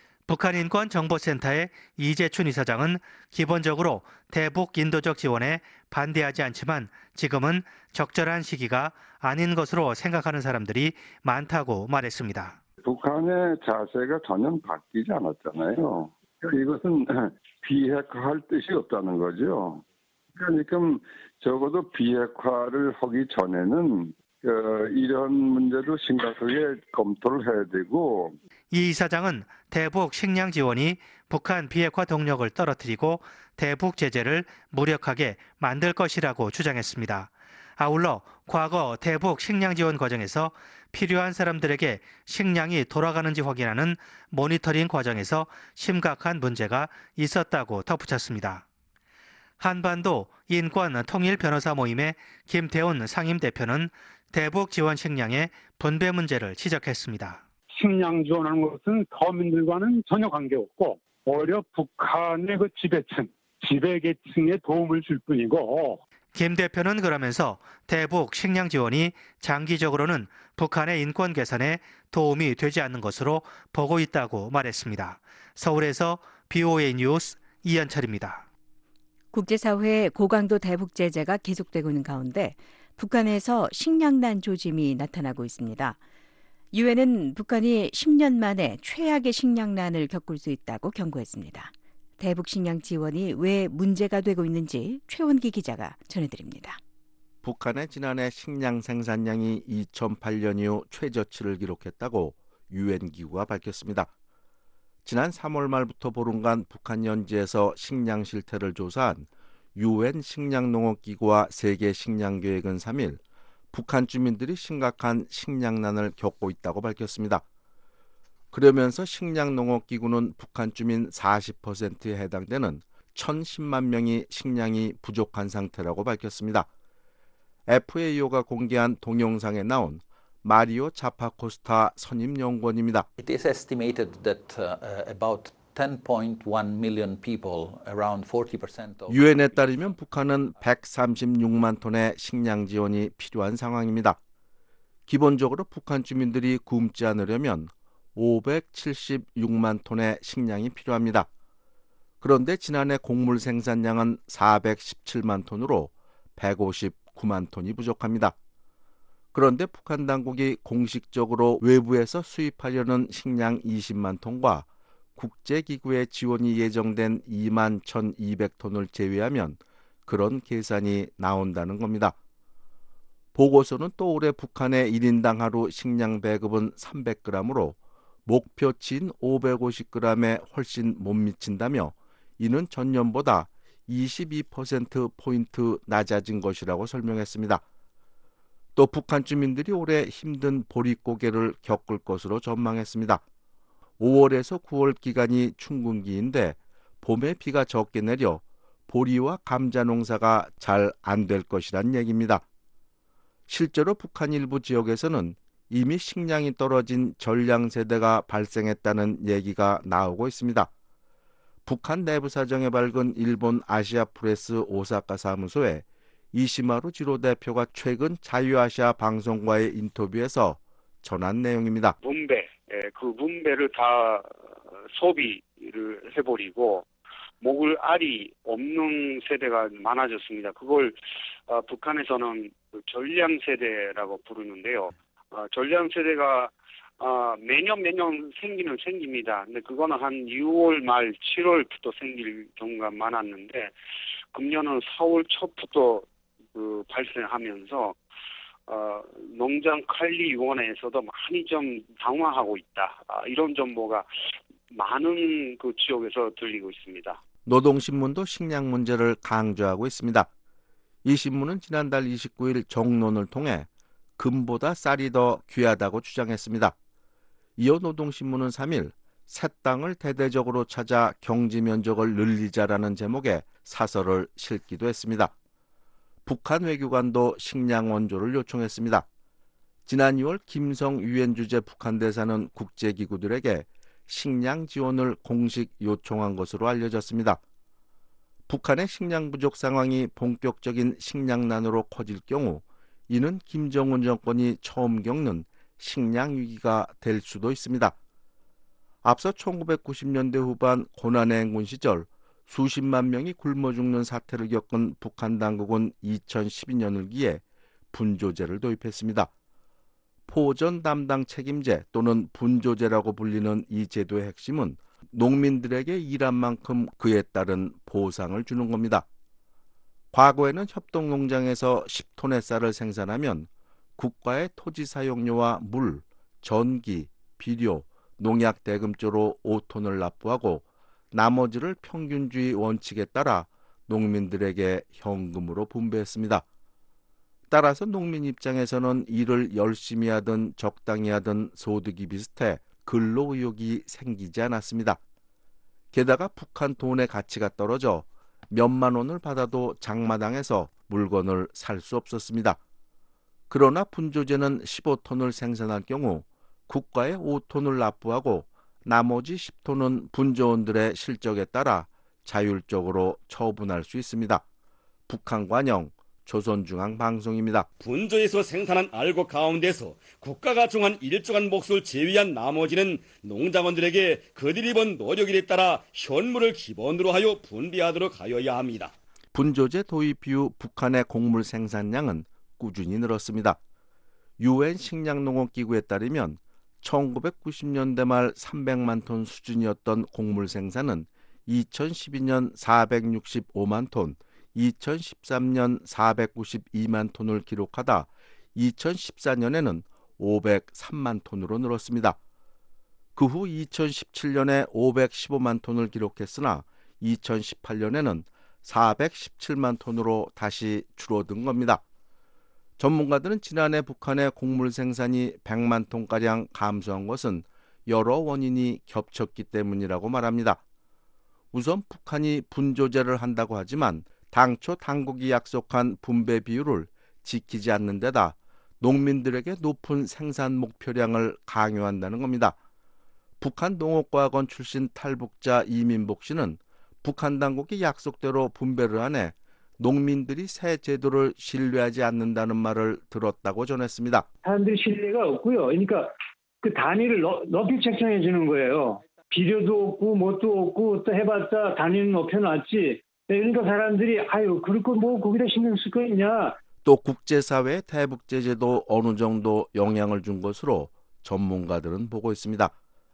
북한인권정보센터의 이재춘 이사장은 기본적으로 대북 인도적 지원에 반대하지 않지만 지금은 적절한 시기가 아닌 것으로 생각하는 사람들이 많다고 말했습니다. 북한의 자세가 전혀 바뀌지 않았잖아요. 이것은 비핵화할 뜻이 없다는 거죠. 그러니까 적어도 비핵화를 하기 전에는 이런 문제도 심각하게 검토를 해야 되고. 이 이사장은 대북 식량 지원이 북한 비핵화 동력을 떨어뜨리고 대북 제재를 무력하게 만들 것이라고 주장했습니다. 아울러 과거 대북 식량 지원 과정에서 필요한 사람들에게 식량이 돌아가는지 확인하는 모니터링 과정에서 심각한 문제가 있었다고 덧붙였습니다. 한반도 인권 통일 변호사 모임의 김태훈 상임대표는 대북 지원 식량의 분배 문제를 지적했습니다. 식량 지원하는 것은 서민들과는 전혀 관계없고 오히려 북한의 그 지배층, 지배계층에 도움을 줄 뿐이고. 김 대표는 그러면서 대북 식량 지원이 장기적으로는 북한의 인권 개선에 도움이 되지 않는 것으로 보고 있다고 말했습니다. 서울에서 비오에이 뉴스 이현철입니다. 국제사회의 고강도 대북 제재가 계속되고 있는 가운데 북한에서 식량난 조짐이 나타나고 있습니다. 유엔은 북한이 십 년 만에 최악의 식량난을 겪을 수 있다고 경고했습니다. 대북 식량 지원이 왜 문제가 되고 있는지 최원기 기자가 전해드립니다. 북한의 지난해 식량 생산량이 이천팔 년 이후 최저치를 기록했다고 유엔 기구가 밝혔습니다. 지난 삼월 말부터 보름간 북한 현지에서 식량 실태를 조사한 유엔 식량농업기구와 세계식량계획은 삼 일 북한 주민들이 심각한 식량난을 겪고 있다고 밝혔습니다. 그러면서 식량농업기구는 북한 주민 사십 퍼센트에 해당되는 천십만 명이 식량이 부족한 상태라고 밝혔습니다. 에프에이오가 공개한 동영상에 나온 마리오 자파코스타 선임연구원입니다. It is estimated that uh, about ten point one million people, around forty percent of 유엔에 따르면 북한은 백삼십육만 톤의 식량 지원이 필요한 상황입니다. 기본적으로 북한 주민들이 굶지 않으려면 오백칠십육만 톤의 식량이 필요합니다. 그런데 지난해 곡물 생산량은 사백십칠만 톤으로 백오십구만 톤이 부족합니다. 그런데 북한 당국이 공식적으로 외부에서 수입하려는 식량 이십만 톤과 국제기구의 지원이 예정된 이만 천이백 톤을 제외하면 그런 계산이 나온다는 겁니다. 보고서는 또 올해 북한의 일 인당 하루 식량 배급은 삼백 그램으로 목표치인 오백오십 그램에 훨씬 못 미친다며 이는 전년보다 이십이 퍼센트 포인트 낮아진 것이라고 설명했습니다. 또 북한 주민들이 올해 힘든 보릿고개를 겪을 것으로 전망했습니다. 오월에서 구월 기간이 춘근기인데 봄에 비가 적게 내려 보리와 감자 농사가 잘 안 될 것이란 얘기입니다. 실제로 북한 일부 지역에서는 이미 식량이 떨어진 전량 세대가 발생했다는 얘기가 나오고 있습니다. 북한 내부 사정에 밝은 일본 아시아 프레스 오사카 사무소에 이시마루 지로 대표가 최근 자유아시아 방송과의 인터뷰에서 전한 내용입니다. 분배, 그 분배를 다 소비를 해버리고 먹을 알이 없는 세대가 많아졌습니다. 그걸 어, 북한에서는 전량 세대라고 부르는데요. 어, 전량 세대가 어, 매년 매년 생기는 생깁니다. 근데 그거는 한 유월 말 칠월부터 생길 경우가 많았는데 금년은 사월 초부터 그 발생하면서 어, 농장관리위원회에서도 많이 좀 당황하고 있다. 아, 이런 정보가 많은 그 지역에서 들리고 있습니다. 노동신문도 식량 문제를 강조하고 있습니다. 이 신문은 지난달 이십구일 정론을 통해 금보다 쌀이 더 귀하다고 주장했습니다. 이어 노동신문은 삼 일 새 땅을 대대적으로 찾아 경지 면적을 늘리자라는 제목의 사설을 실기도 했습니다. 북한 외교관도 식량 원조를 요청했습니다. 지난 이월 김성 유엔 주재 북한 대사는 국제기구들에게 식량 지원을 공식 요청한 것으로 알려졌습니다. 북한의 식량 부족 상황이 본격적인 식량난으로 커질 경우 이는 김정은 정권이 처음 겪는 식량 위기가 될 수도 있습니다. 앞서 천구백구십 년대 후반 고난의 행군 시절 수십만 명이 굶어 죽는 사태를 겪은 북한 당국은 이천십이 년을 기해 분조제를 도입했습니다. 포전 담당 책임제 또는 분조제라고 불리는 이 제도의 핵심은 농민들에게 일한 만큼 그에 따른 보상을 주는 겁니다. 과거에는 협동농장에서 십 톤의 쌀을 생산하면 국가의 토지 사용료와 물, 전기, 비료, 농약 대금조로 오 톤을 납부하고 나머지를 평균주의 원칙에 따라 농민들에게 현금으로 분배했습니다. 따라서 농민 입장에서는 일을 열심히 하든 적당히 하든 소득이 비슷해 근로의욕이 생기지 않았습니다. 게다가 북한 돈의 가치가 떨어져 몇만 원을 받아도 장마당에서 물건을 살 수 없었습니다. 그러나 분조제는 십오 톤을 생산할 경우 국가에 오 톤을 납부하고 나머지 십 톤은 분조원들의 실적에 따라 자율적으로 처분할 수 있습니다. 북한 관영, 조선중앙방송입니다. 분조에서 생산한 알곡 가운데서 국가가 정한 일정한 몫을 제외한 나머지는 농장원들에게 그들이 번 노력일에 따라 현물을 기본으로 하여 분배하도록 하여야 합니다. 분조제 도입 이후 북한의 곡물 생산량은 꾸준히 늘었습니다. 유엔 식량농업기구에 따르면 천구백구십 년대 말 삼백만 톤 수준이었던 곡물 생산은 이천십이 년 사백육십오만 톤, 이천십삼 년 사백구십이만 톤을 기록하다 이천십사 년에는 오백삼만 톤으로 늘었습니다. 그 후 이천십칠 년에 오백십오만 톤을 기록했으나 이천십팔 년에는 사백십칠만 톤으로 다시 줄어든 겁니다. 전문가들은 지난해 북한의 곡물 생산이 백만 톤가량 감소한 것은 여러 원인이 겹쳤기 때문이라고 말합니다. 우선 북한이 분조제를 한다고 하지만 당초 당국이 약속한 분배 비율을 지키지 않는 데다 농민들에게 높은 생산 목표량을 강요한다는 겁니다. 북한 농업과학원 출신 탈북자 이민복 씨는 북한 당국이 약속대로 분배를 안 해 농민들이 새 제도를 신뢰하지 않는다는 말을 들었다고 전했습니다. 사람들이 신뢰가 없고요. 그러니까 그 단위를 너, 높이 책정해 주는 거예요. 비료도 없고 뭣도 없고 또 해봤자 단위는 높여놨지. 그러니까 사람들이 아유 그럴 거 뭐 거기다 신경 쓸 거 있냐. 또 국제사회의 대북제재도 어느 정도 영향을 준 것으로 전문가들은 보고 있습니다.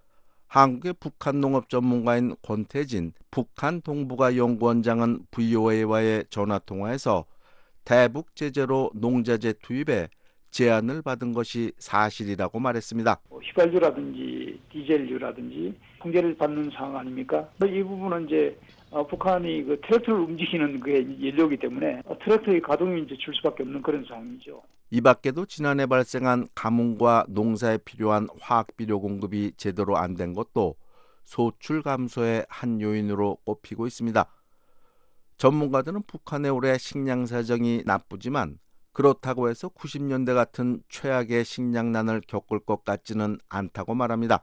한국의 북한 농업 전문가인 권태진 북한 동북아 연구원장은 브이오에이와의 전화통화에서 대북 제재로 농자재 투입에 제안을 받은 것이 사실이라고 말했습니다. 휘발유라든지 디젤유라든지 통제를 받는 상황 아닙니까? 이 부분은 이제 북한이 그 트랙터를 움직이는 그게 연료이기 때문에 트랙터의 가동이 이제 줄 수밖에 없는 그런 상황이죠. 이 밖에도 지난해 발생한 가뭄과 농사에 필요한 화학비료 공급이 제대로 안 된 것도 소출 감소의 한 요인으로 꼽히고 있습니다. 전문가들은 북한의 올해 식량 사정이 나쁘지만 그렇다고 해서 구십 년대 같은 최악의 식량난을 겪을 것 같지는 않다고 말합니다.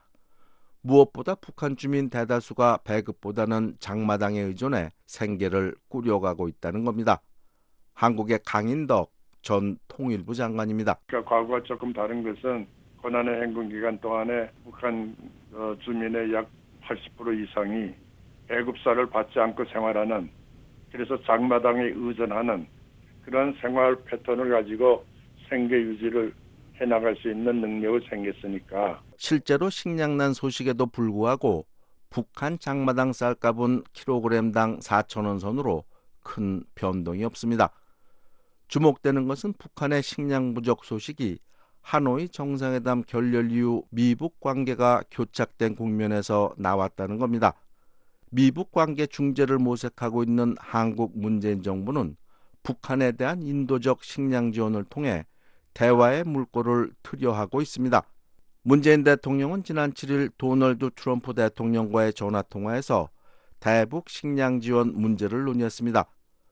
무엇보다 북한 주민 대다수가 배급보다는 장마당에 의존해 생계를 꾸려가고 있다는 겁니다. 한국의 강인덕 전 통일부 장관입니다. 그러니까 과거와 조금 다른 것은 고난의 행군 기간 동안에 북한 어, 주민의 약 팔십 퍼센트 이상이 배급사를 받지 않고 생활하는, 그래서 장마당에 의존하는 그런 생활 패턴을 가지고 생계 유지를 해나갈 수 있는 능력이 생겼으니까. 실제로 식량난 소식에도 불구하고 북한 장마당 쌀값은 킬로그램당 사천 원 선으로 큰 변동이 없습니다. 주목되는 것은 북한의 식량 부족 소식이 하노이 정상회담 결렬 이후 미북 관계가 교착된 국면에서 나왔다는 겁니다. 미북 관계 중재를 모색하고 있는 한국 문재인 정부는 북한에 대한 인도적 식량 지원을 통해 대화의 물꼬를 트려 하고 있습니다. 문재인 대통령은 지난 칠 일 도널드 트럼프 대통령과의 전화통화에서 대북 식량 지원 문제를 논의했습니다.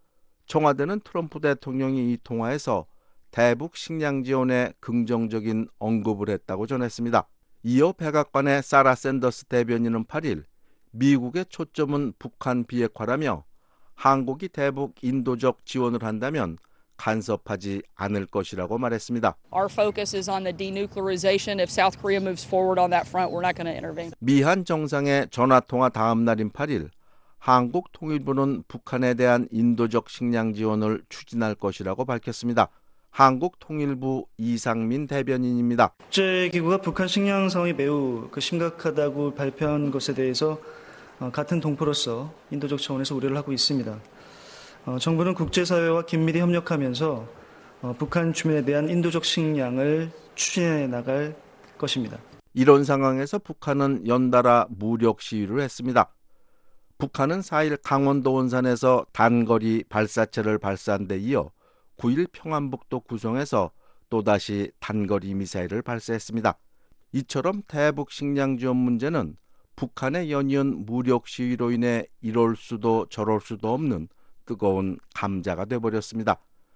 청와대는 트럼프 대통령이 이 통화에서 대북 식량 지원에 긍정적인 언급을 했다고 전했습니다. 이어 백악관의 사라 샌더스 대변인은 팔 일 미국의 초점은 북한 비핵화라며 한국이 대북 인도적 지원을 한다면 간섭하지 않을 것이라고 말했습니다. Our focus is on the denuclearization. If South Korea moves forward on that front, we're not going to intervene. 미한 정상의 전화통화 다음 날인 팔 일 한국 통일부는 북한에 대한 인도적 식량 지원을 추진할 것이라고 밝혔습니다. 한국 통일부 이상민 대변인입니다. 국제기구가 북한 식량 상황이 매우 그 심각하다고 발표한 것에 대해서 같은 동포로서 인도적 차원에서 우려를 하고 있습니다. 어, 정부는 국제사회와 긴밀히 협력하면서 어, 북한 주민에 대한 인도적 식량을 추진해 나갈 것입니다. 이런 상황에서 북한은 연달아 무력 시위를 했습니다. 북한은 사 일 강원도 원산에서 단거리 발사체를 발사한 데 이어 구 일 평안북도 구성에서 또다시 단거리 미사일을 발사했습니다. 이처럼 대북 식량 지원 문제는 북한의 연이은 무력 시위로 인해 이럴 수도 저럴 수도 없는 뜨거운 감자가 돼버렸습니다.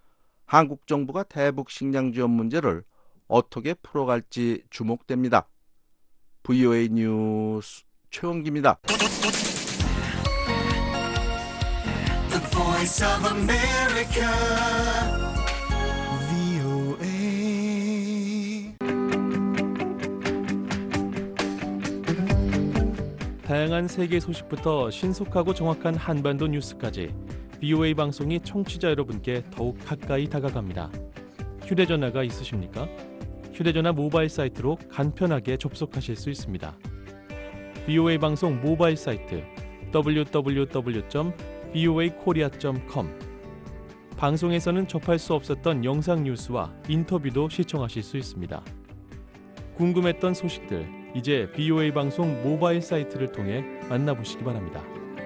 한국 정부가 대북 식량 지원 문제를 어떻게 풀어갈지 주목됩니다. 브이오에이 뉴스 최원기입니다. Voice of America, 브이오에이. 다양한 세계 소식부터 신속하고 정확한 한반도 뉴스까지 브이오에이 방송이 청취자 여러분께 더욱 가까이 다가갑니다. 휴대전화가 있으십니까? 휴대전화 모바일 사이트로 간편하게 접속하실 수 있습니다. 브이오에이 방송 모바일 사이트 더블유 더블유 더블유 점 브이오에이 코리아 점 컴. 방송에서는 접할 수 없었던 영상 뉴스와 인터뷰도 시청하실 수 있습니다. 궁금했던 소식들, 이제 브이오에이 방송 모바일 사이트를 통해 만나보시기 바랍니다.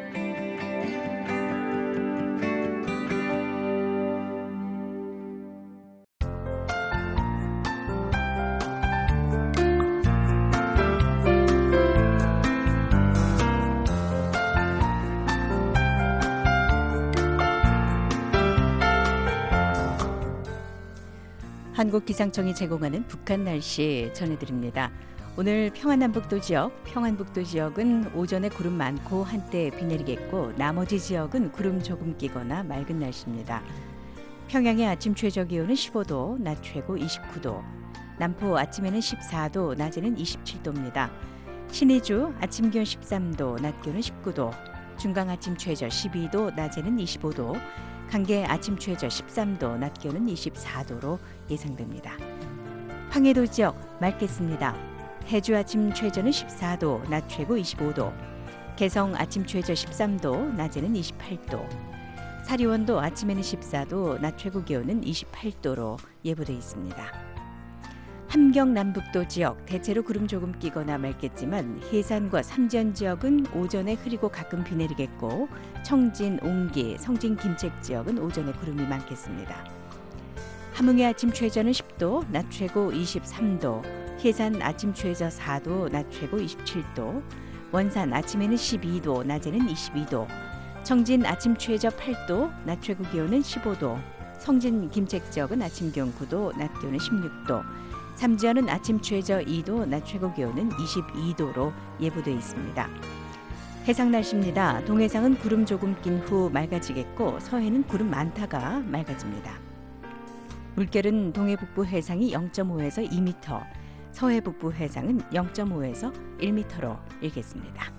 한국기상청이 제공하는 북한 날씨 전해드립니다. 오늘 평안남북도 지역, 평안북도 지역은 오전에 구름 많고 한때 비 내리겠고 나머지 지역은 구름 조금 끼거나 맑은 날씨입니다. 평양의 아침 최저 기온은 십오 도, 낮 최고 이십구 도. 남포 아침에는 십사 도, 낮에는 이십칠 도입니다. 신의주 아침 기온 십삼 도, 낮 기온은 십구 도. 중강 아침 최저 십이 도, 낮에는 이십오 도. 강계 아침 최저 십삼 도, 낮 기온은 이십사 도로 예상됩니다. 황해도 지역 맑겠습니다. 해주 아침 최저는 십사 도, 낮 최고 이십오 도. 개성 아침 최저 십삼 도, 낮에는 이십팔 도. 사리원도 아침에는 십사 도, 낮 최고 기온은 이십팔 도로 예보돼 있습니다. 함경 남북도 지역 대체로 구름 조금 끼거나 맑겠지만 해산과 삼전 지역은 오전에 흐리고 가끔 비 내리겠고 청진, 옹기, 성진, 김책 지역은 오전에 구름이 많겠습니다. 함흥의 아침 최저는 십 도, 낮 최고 이십삼 도, 해산 아침 최저 사 도, 낮 최고 이십칠 도, 원산 아침에는 십이 도, 낮에는 이십이 도, 청진 아침 최저 팔 도, 낮 최고 기온은 십오 도, 성진, 김책 지역은 아침 기온 구 도, 낮 기온은 십육 도, 삼지연은 아침 최저 이 도, 낮 최고 기온은 이십이 도로 예보돼 있습니다. 해상 날씨입니다. 동해상은 구름 조금 낀 후 맑아지겠고 서해는 구름 많다가 맑아집니다. 물결은 동해 북부 해상이 영 점 오에서 이 미터, 서해 북부 해상은 영 점 오에서 일 미터로 일겠습니다.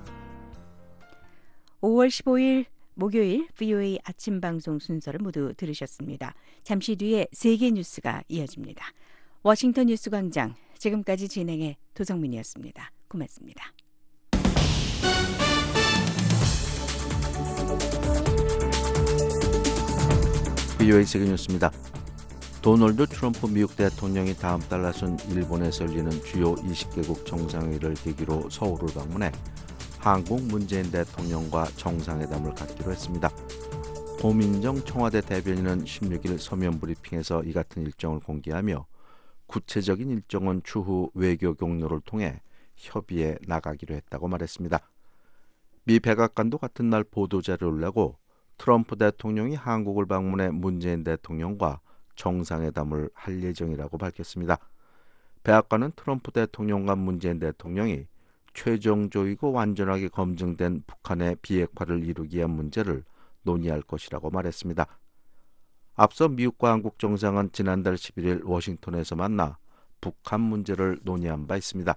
오월 십오일 목요일 브이오에이 아침 방송 순서를 모두 들으셨습니다. 잠시 뒤에 세계 뉴스가 이어집니다. 워싱턴 뉴스 광장, 지금까지 진행의 도성민이었습니다. 고맙습니다. 브이오에이 세계 뉴스입니다. 도널드 트럼프 미국 대통령이 다음 달 나선 일본에서 열리는 주요 이십 개국 정상회의를 계기로 서울을 방문해 한국 문재인 대통령과 정상회담을 갖기로 했습니다. 고민정 청와대 대변인은 십육일 서면 브리핑에서 이 같은 일정을 공개하며 구체적인 일정은 추후 외교 경로를 통해 협의해 나가기로 했다고 말했습니다. 미 백악관도 같은 날 보도자료를 내고 트럼프 대통령이 한국을 방문해 문재인 대통령과 정상회담을 할 예정이라고 밝혔습니다. 백악관은 트럼프 대통령과 문재인 대통령이 최종적이고 완전하게 검증된 북한의 비핵화를 이루기 위한 문제를 논의할 것이라고 말했습니다. 앞서 미국과 한국 정상은 지난달 십일일 워싱턴에서 만나 북한 문제를 논의한 바 있습니다.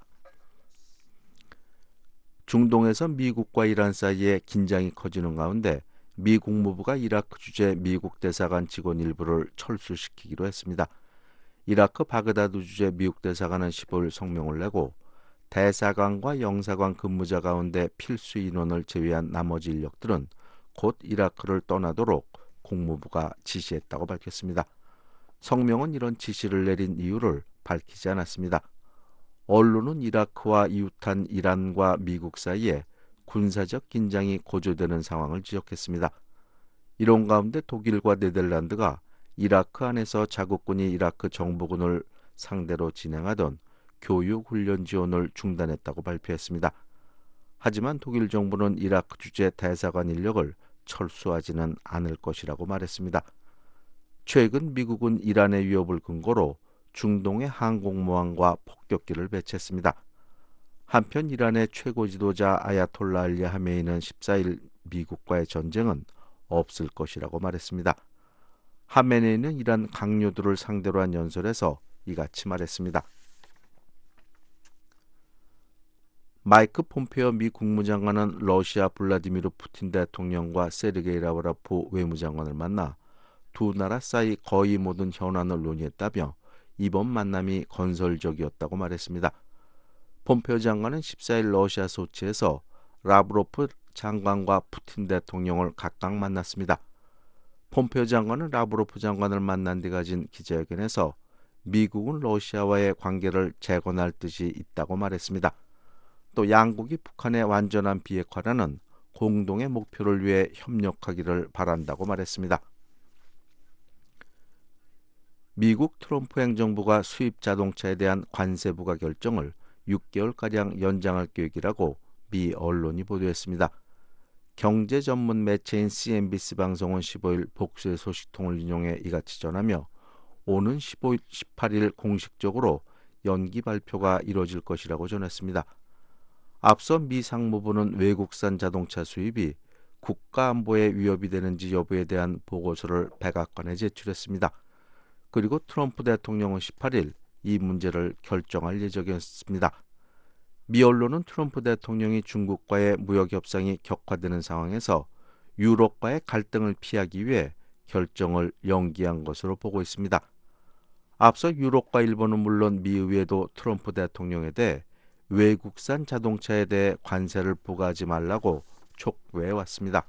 중동에서 미국과 이란 사이에 긴장이 커지는 가운데 미 국무부가 이라크 주재 미국 대사관 직원 일부를 철수시키기로 했습니다. 이라크 바그다드 주재 미국 대사관은 십오일 성명을 내고 대사관과 영사관 근무자 가운데 필수 인원을 제외한 나머지 인력들은 곧 이라크를 떠나도록 국무부가 지시했다고 밝혔습니다. 성명은 이런 지시를 내린 이유를 밝히지 않았습니다. 언론은 이라크와 이웃한 이란과 미국 사이에 군사적 긴장이 고조되는 상황을 지적했습니다. 이런 가운데 독일과 네덜란드가 이라크 안에서 자국군이 이라크 정부군을 상대로 진행하던 교육 훈련 지원을 중단했다고 발표했습니다. 하지만 독일 정부는 이라크 주재 대사관 인력을 철수하지는 않을 것이라고 말했습니다. 최근 미국은 이란의 위협을 근거로 중동에 항공모함과 폭격기를 배치했습니다. 한편 이란의 최고 지도자 아야톨라 알리 하메이는 십사일 미국과의 전쟁은 없을 것이라고 말했습니다. 하메네이는 이란 강요들을 상대로 한 연설에서 이같이 말했습니다. 마이크 폼페오 미 국무장관은 러시아 블라디미르 푸틴 대통령과 세르게이 라브로프 외무장관을 만나 두 나라 사이 거의 모든 현안을 논의했다며 이번 만남이 건설적이었다고 말했습니다. 폼페오 장관은 십사일 러시아 소치에서 라브로프 장관과 푸틴 대통령을 각각 만났습니다. 폼페오 장관은 라브로프 장관을 만난 뒤 가진 기자회견에서 미국은 러시아와의 관계를 재건할 뜻이 있다고 말했습니다. 또 양국이 북한의 완전한 비핵화라는 공동의 목표를 위해 협력하기를 바란다고 말했습니다. 미국 트럼프 행정부가 수입 자동차에 대한 관세 부과 결정을 육 개월가량 연장할 계획이라고 미 언론이 보도했습니다. 경제 전문 매체인 씨엔비씨 방송은 십오일 복수의 소식통을 인용해 이같이 전하며 오는 십오일, 십팔일 공식적으로 연기 발표가 이뤄질 것이라고 전했습니다. 앞서 미 상무부는 외국산 자동차 수입이 국가 안보에 위협이 되는지 여부에 대한 보고서를 백악관에 제출했습니다. 그리고 트럼프 대통령은 십팔일 이 문제를 결정할 예정이었습니다. 미 언론은 트럼프 대통령이 중국과의 무역 협상이 격화되는 상황에서 유럽과의 갈등을 피하기 위해 결정을 연기한 것으로 보고 있습니다. 앞서 유럽과 일본은 물론 미 의회도 트럼프 대통령에 대해 외국산 자동차에 대해 관세를 부과하지 말라고 촉구해 왔습니다.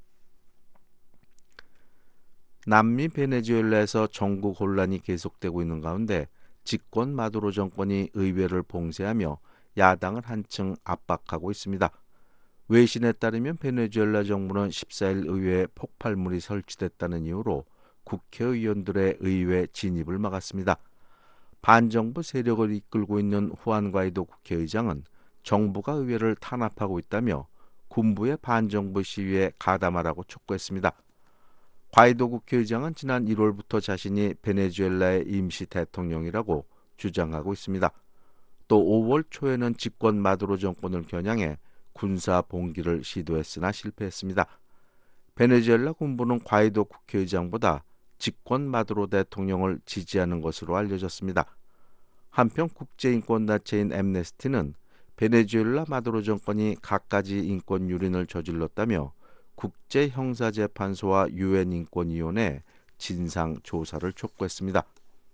남미 베네수엘라에서 정국 혼란이 계속되고 있는 가운데 집권 마두로 정권이 의회를 봉쇄하며 야당을 한층 압박하고 있습니다. 외신에 따르면 베네수엘라 정부는 십사일 의회에 폭발물이 설치됐다는 이유로 국회의원들의 의회 진입을 막았습니다. 반정부 세력을 이끌고 있는 후안 과이도 국회의장은 정부가 의회를 탄압하고 있다며 군부의 반정부 시위에 가담하라고 촉구했습니다. 과이도 국회의장은 지난 일월부터 자신이 베네수엘라의 임시 대통령이라고 주장하고 있습니다. 또 오월 초에는 집권 마두로 정권을 겨냥해 군사 봉기를 시도했으나 실패했습니다. 베네수엘라 군부는 과이도 국회의장보다 집권 마두로 대통령을 지지하는 것으로 알려졌습니다. 한편 국제인권단체인 엠네스티는 베네수엘라 마두로 정권이 갖가지 인권 유린을 저질렀다며 국제형사재판소와 유엔 인권위원회에 진상조사를 촉구했습니다.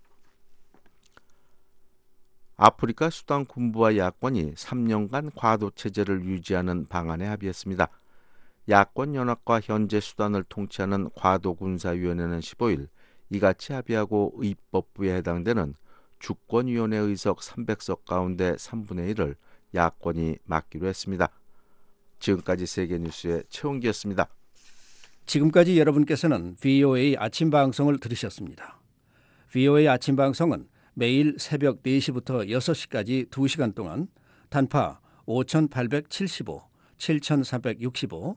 아프리카 수단 군부와 야권이 삼 년간 과도체제를 유지하는 방안에 합의했습니다. 야권 연합과 현재 수단을 통치하는 과도군사위원회는 십오일 이같이 합의하고 입법부에 해당되는 주권위원회 의석 삼백석 가운데 삼분의 일을 야권이 맡기로 했습니다. 지금까지 세계뉴스의 최홍기였습니다. 지금까지 여러분께서는 브이오에이 아침 방송을 들으셨습니다. 브이오에이 아침 방송은 매일 새벽 네 시부터 여섯 시까지 두 시간 동안 단파 오천팔백칠십오, 칠천삼백육십오,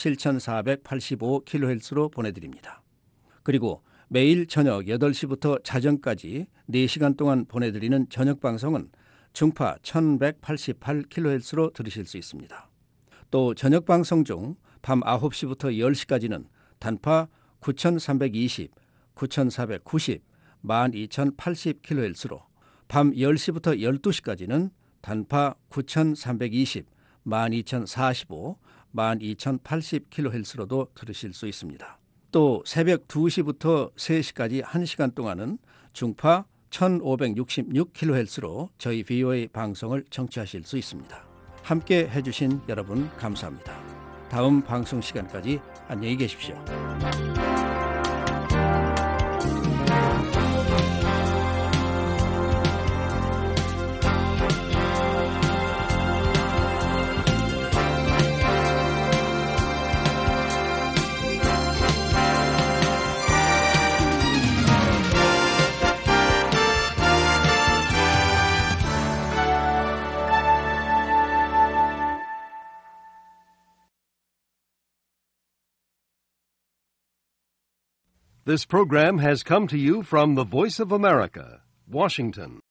칠천사백팔십오 킬로헤르츠로 보내드립니다. 그리고 매일 저녁 여덟 시부터 자정까지 네 시간 동안 보내드리는 저녁 방송은 중파 천백팔십팔 킬로헤르츠로 들으실 수 있습니다. 또 저녁 방송 중 밤 아홉 시부터 열 시까지는 단파 구천삼백이십, 구천사백구십, 만 이천팔십 킬로헤르츠로 밤 열 시부터 열두 시까지는 단파 구천삼백이십, 만 이천사십오, 만 이천팔십 킬로헤르츠로도 들으실 수 있습니다. 또 새벽 두 시부터 세 시까지 한 시간 동안은 중파 천오백육십육 킬로헤르츠로 저희 브이오에이 방송을 청취하실 수 있습니다. 함께 해주신 여러분 감사합니다. 다음 방송 시간까지 안녕히 계십시오. This program has come to you from the Voice of America, Washington.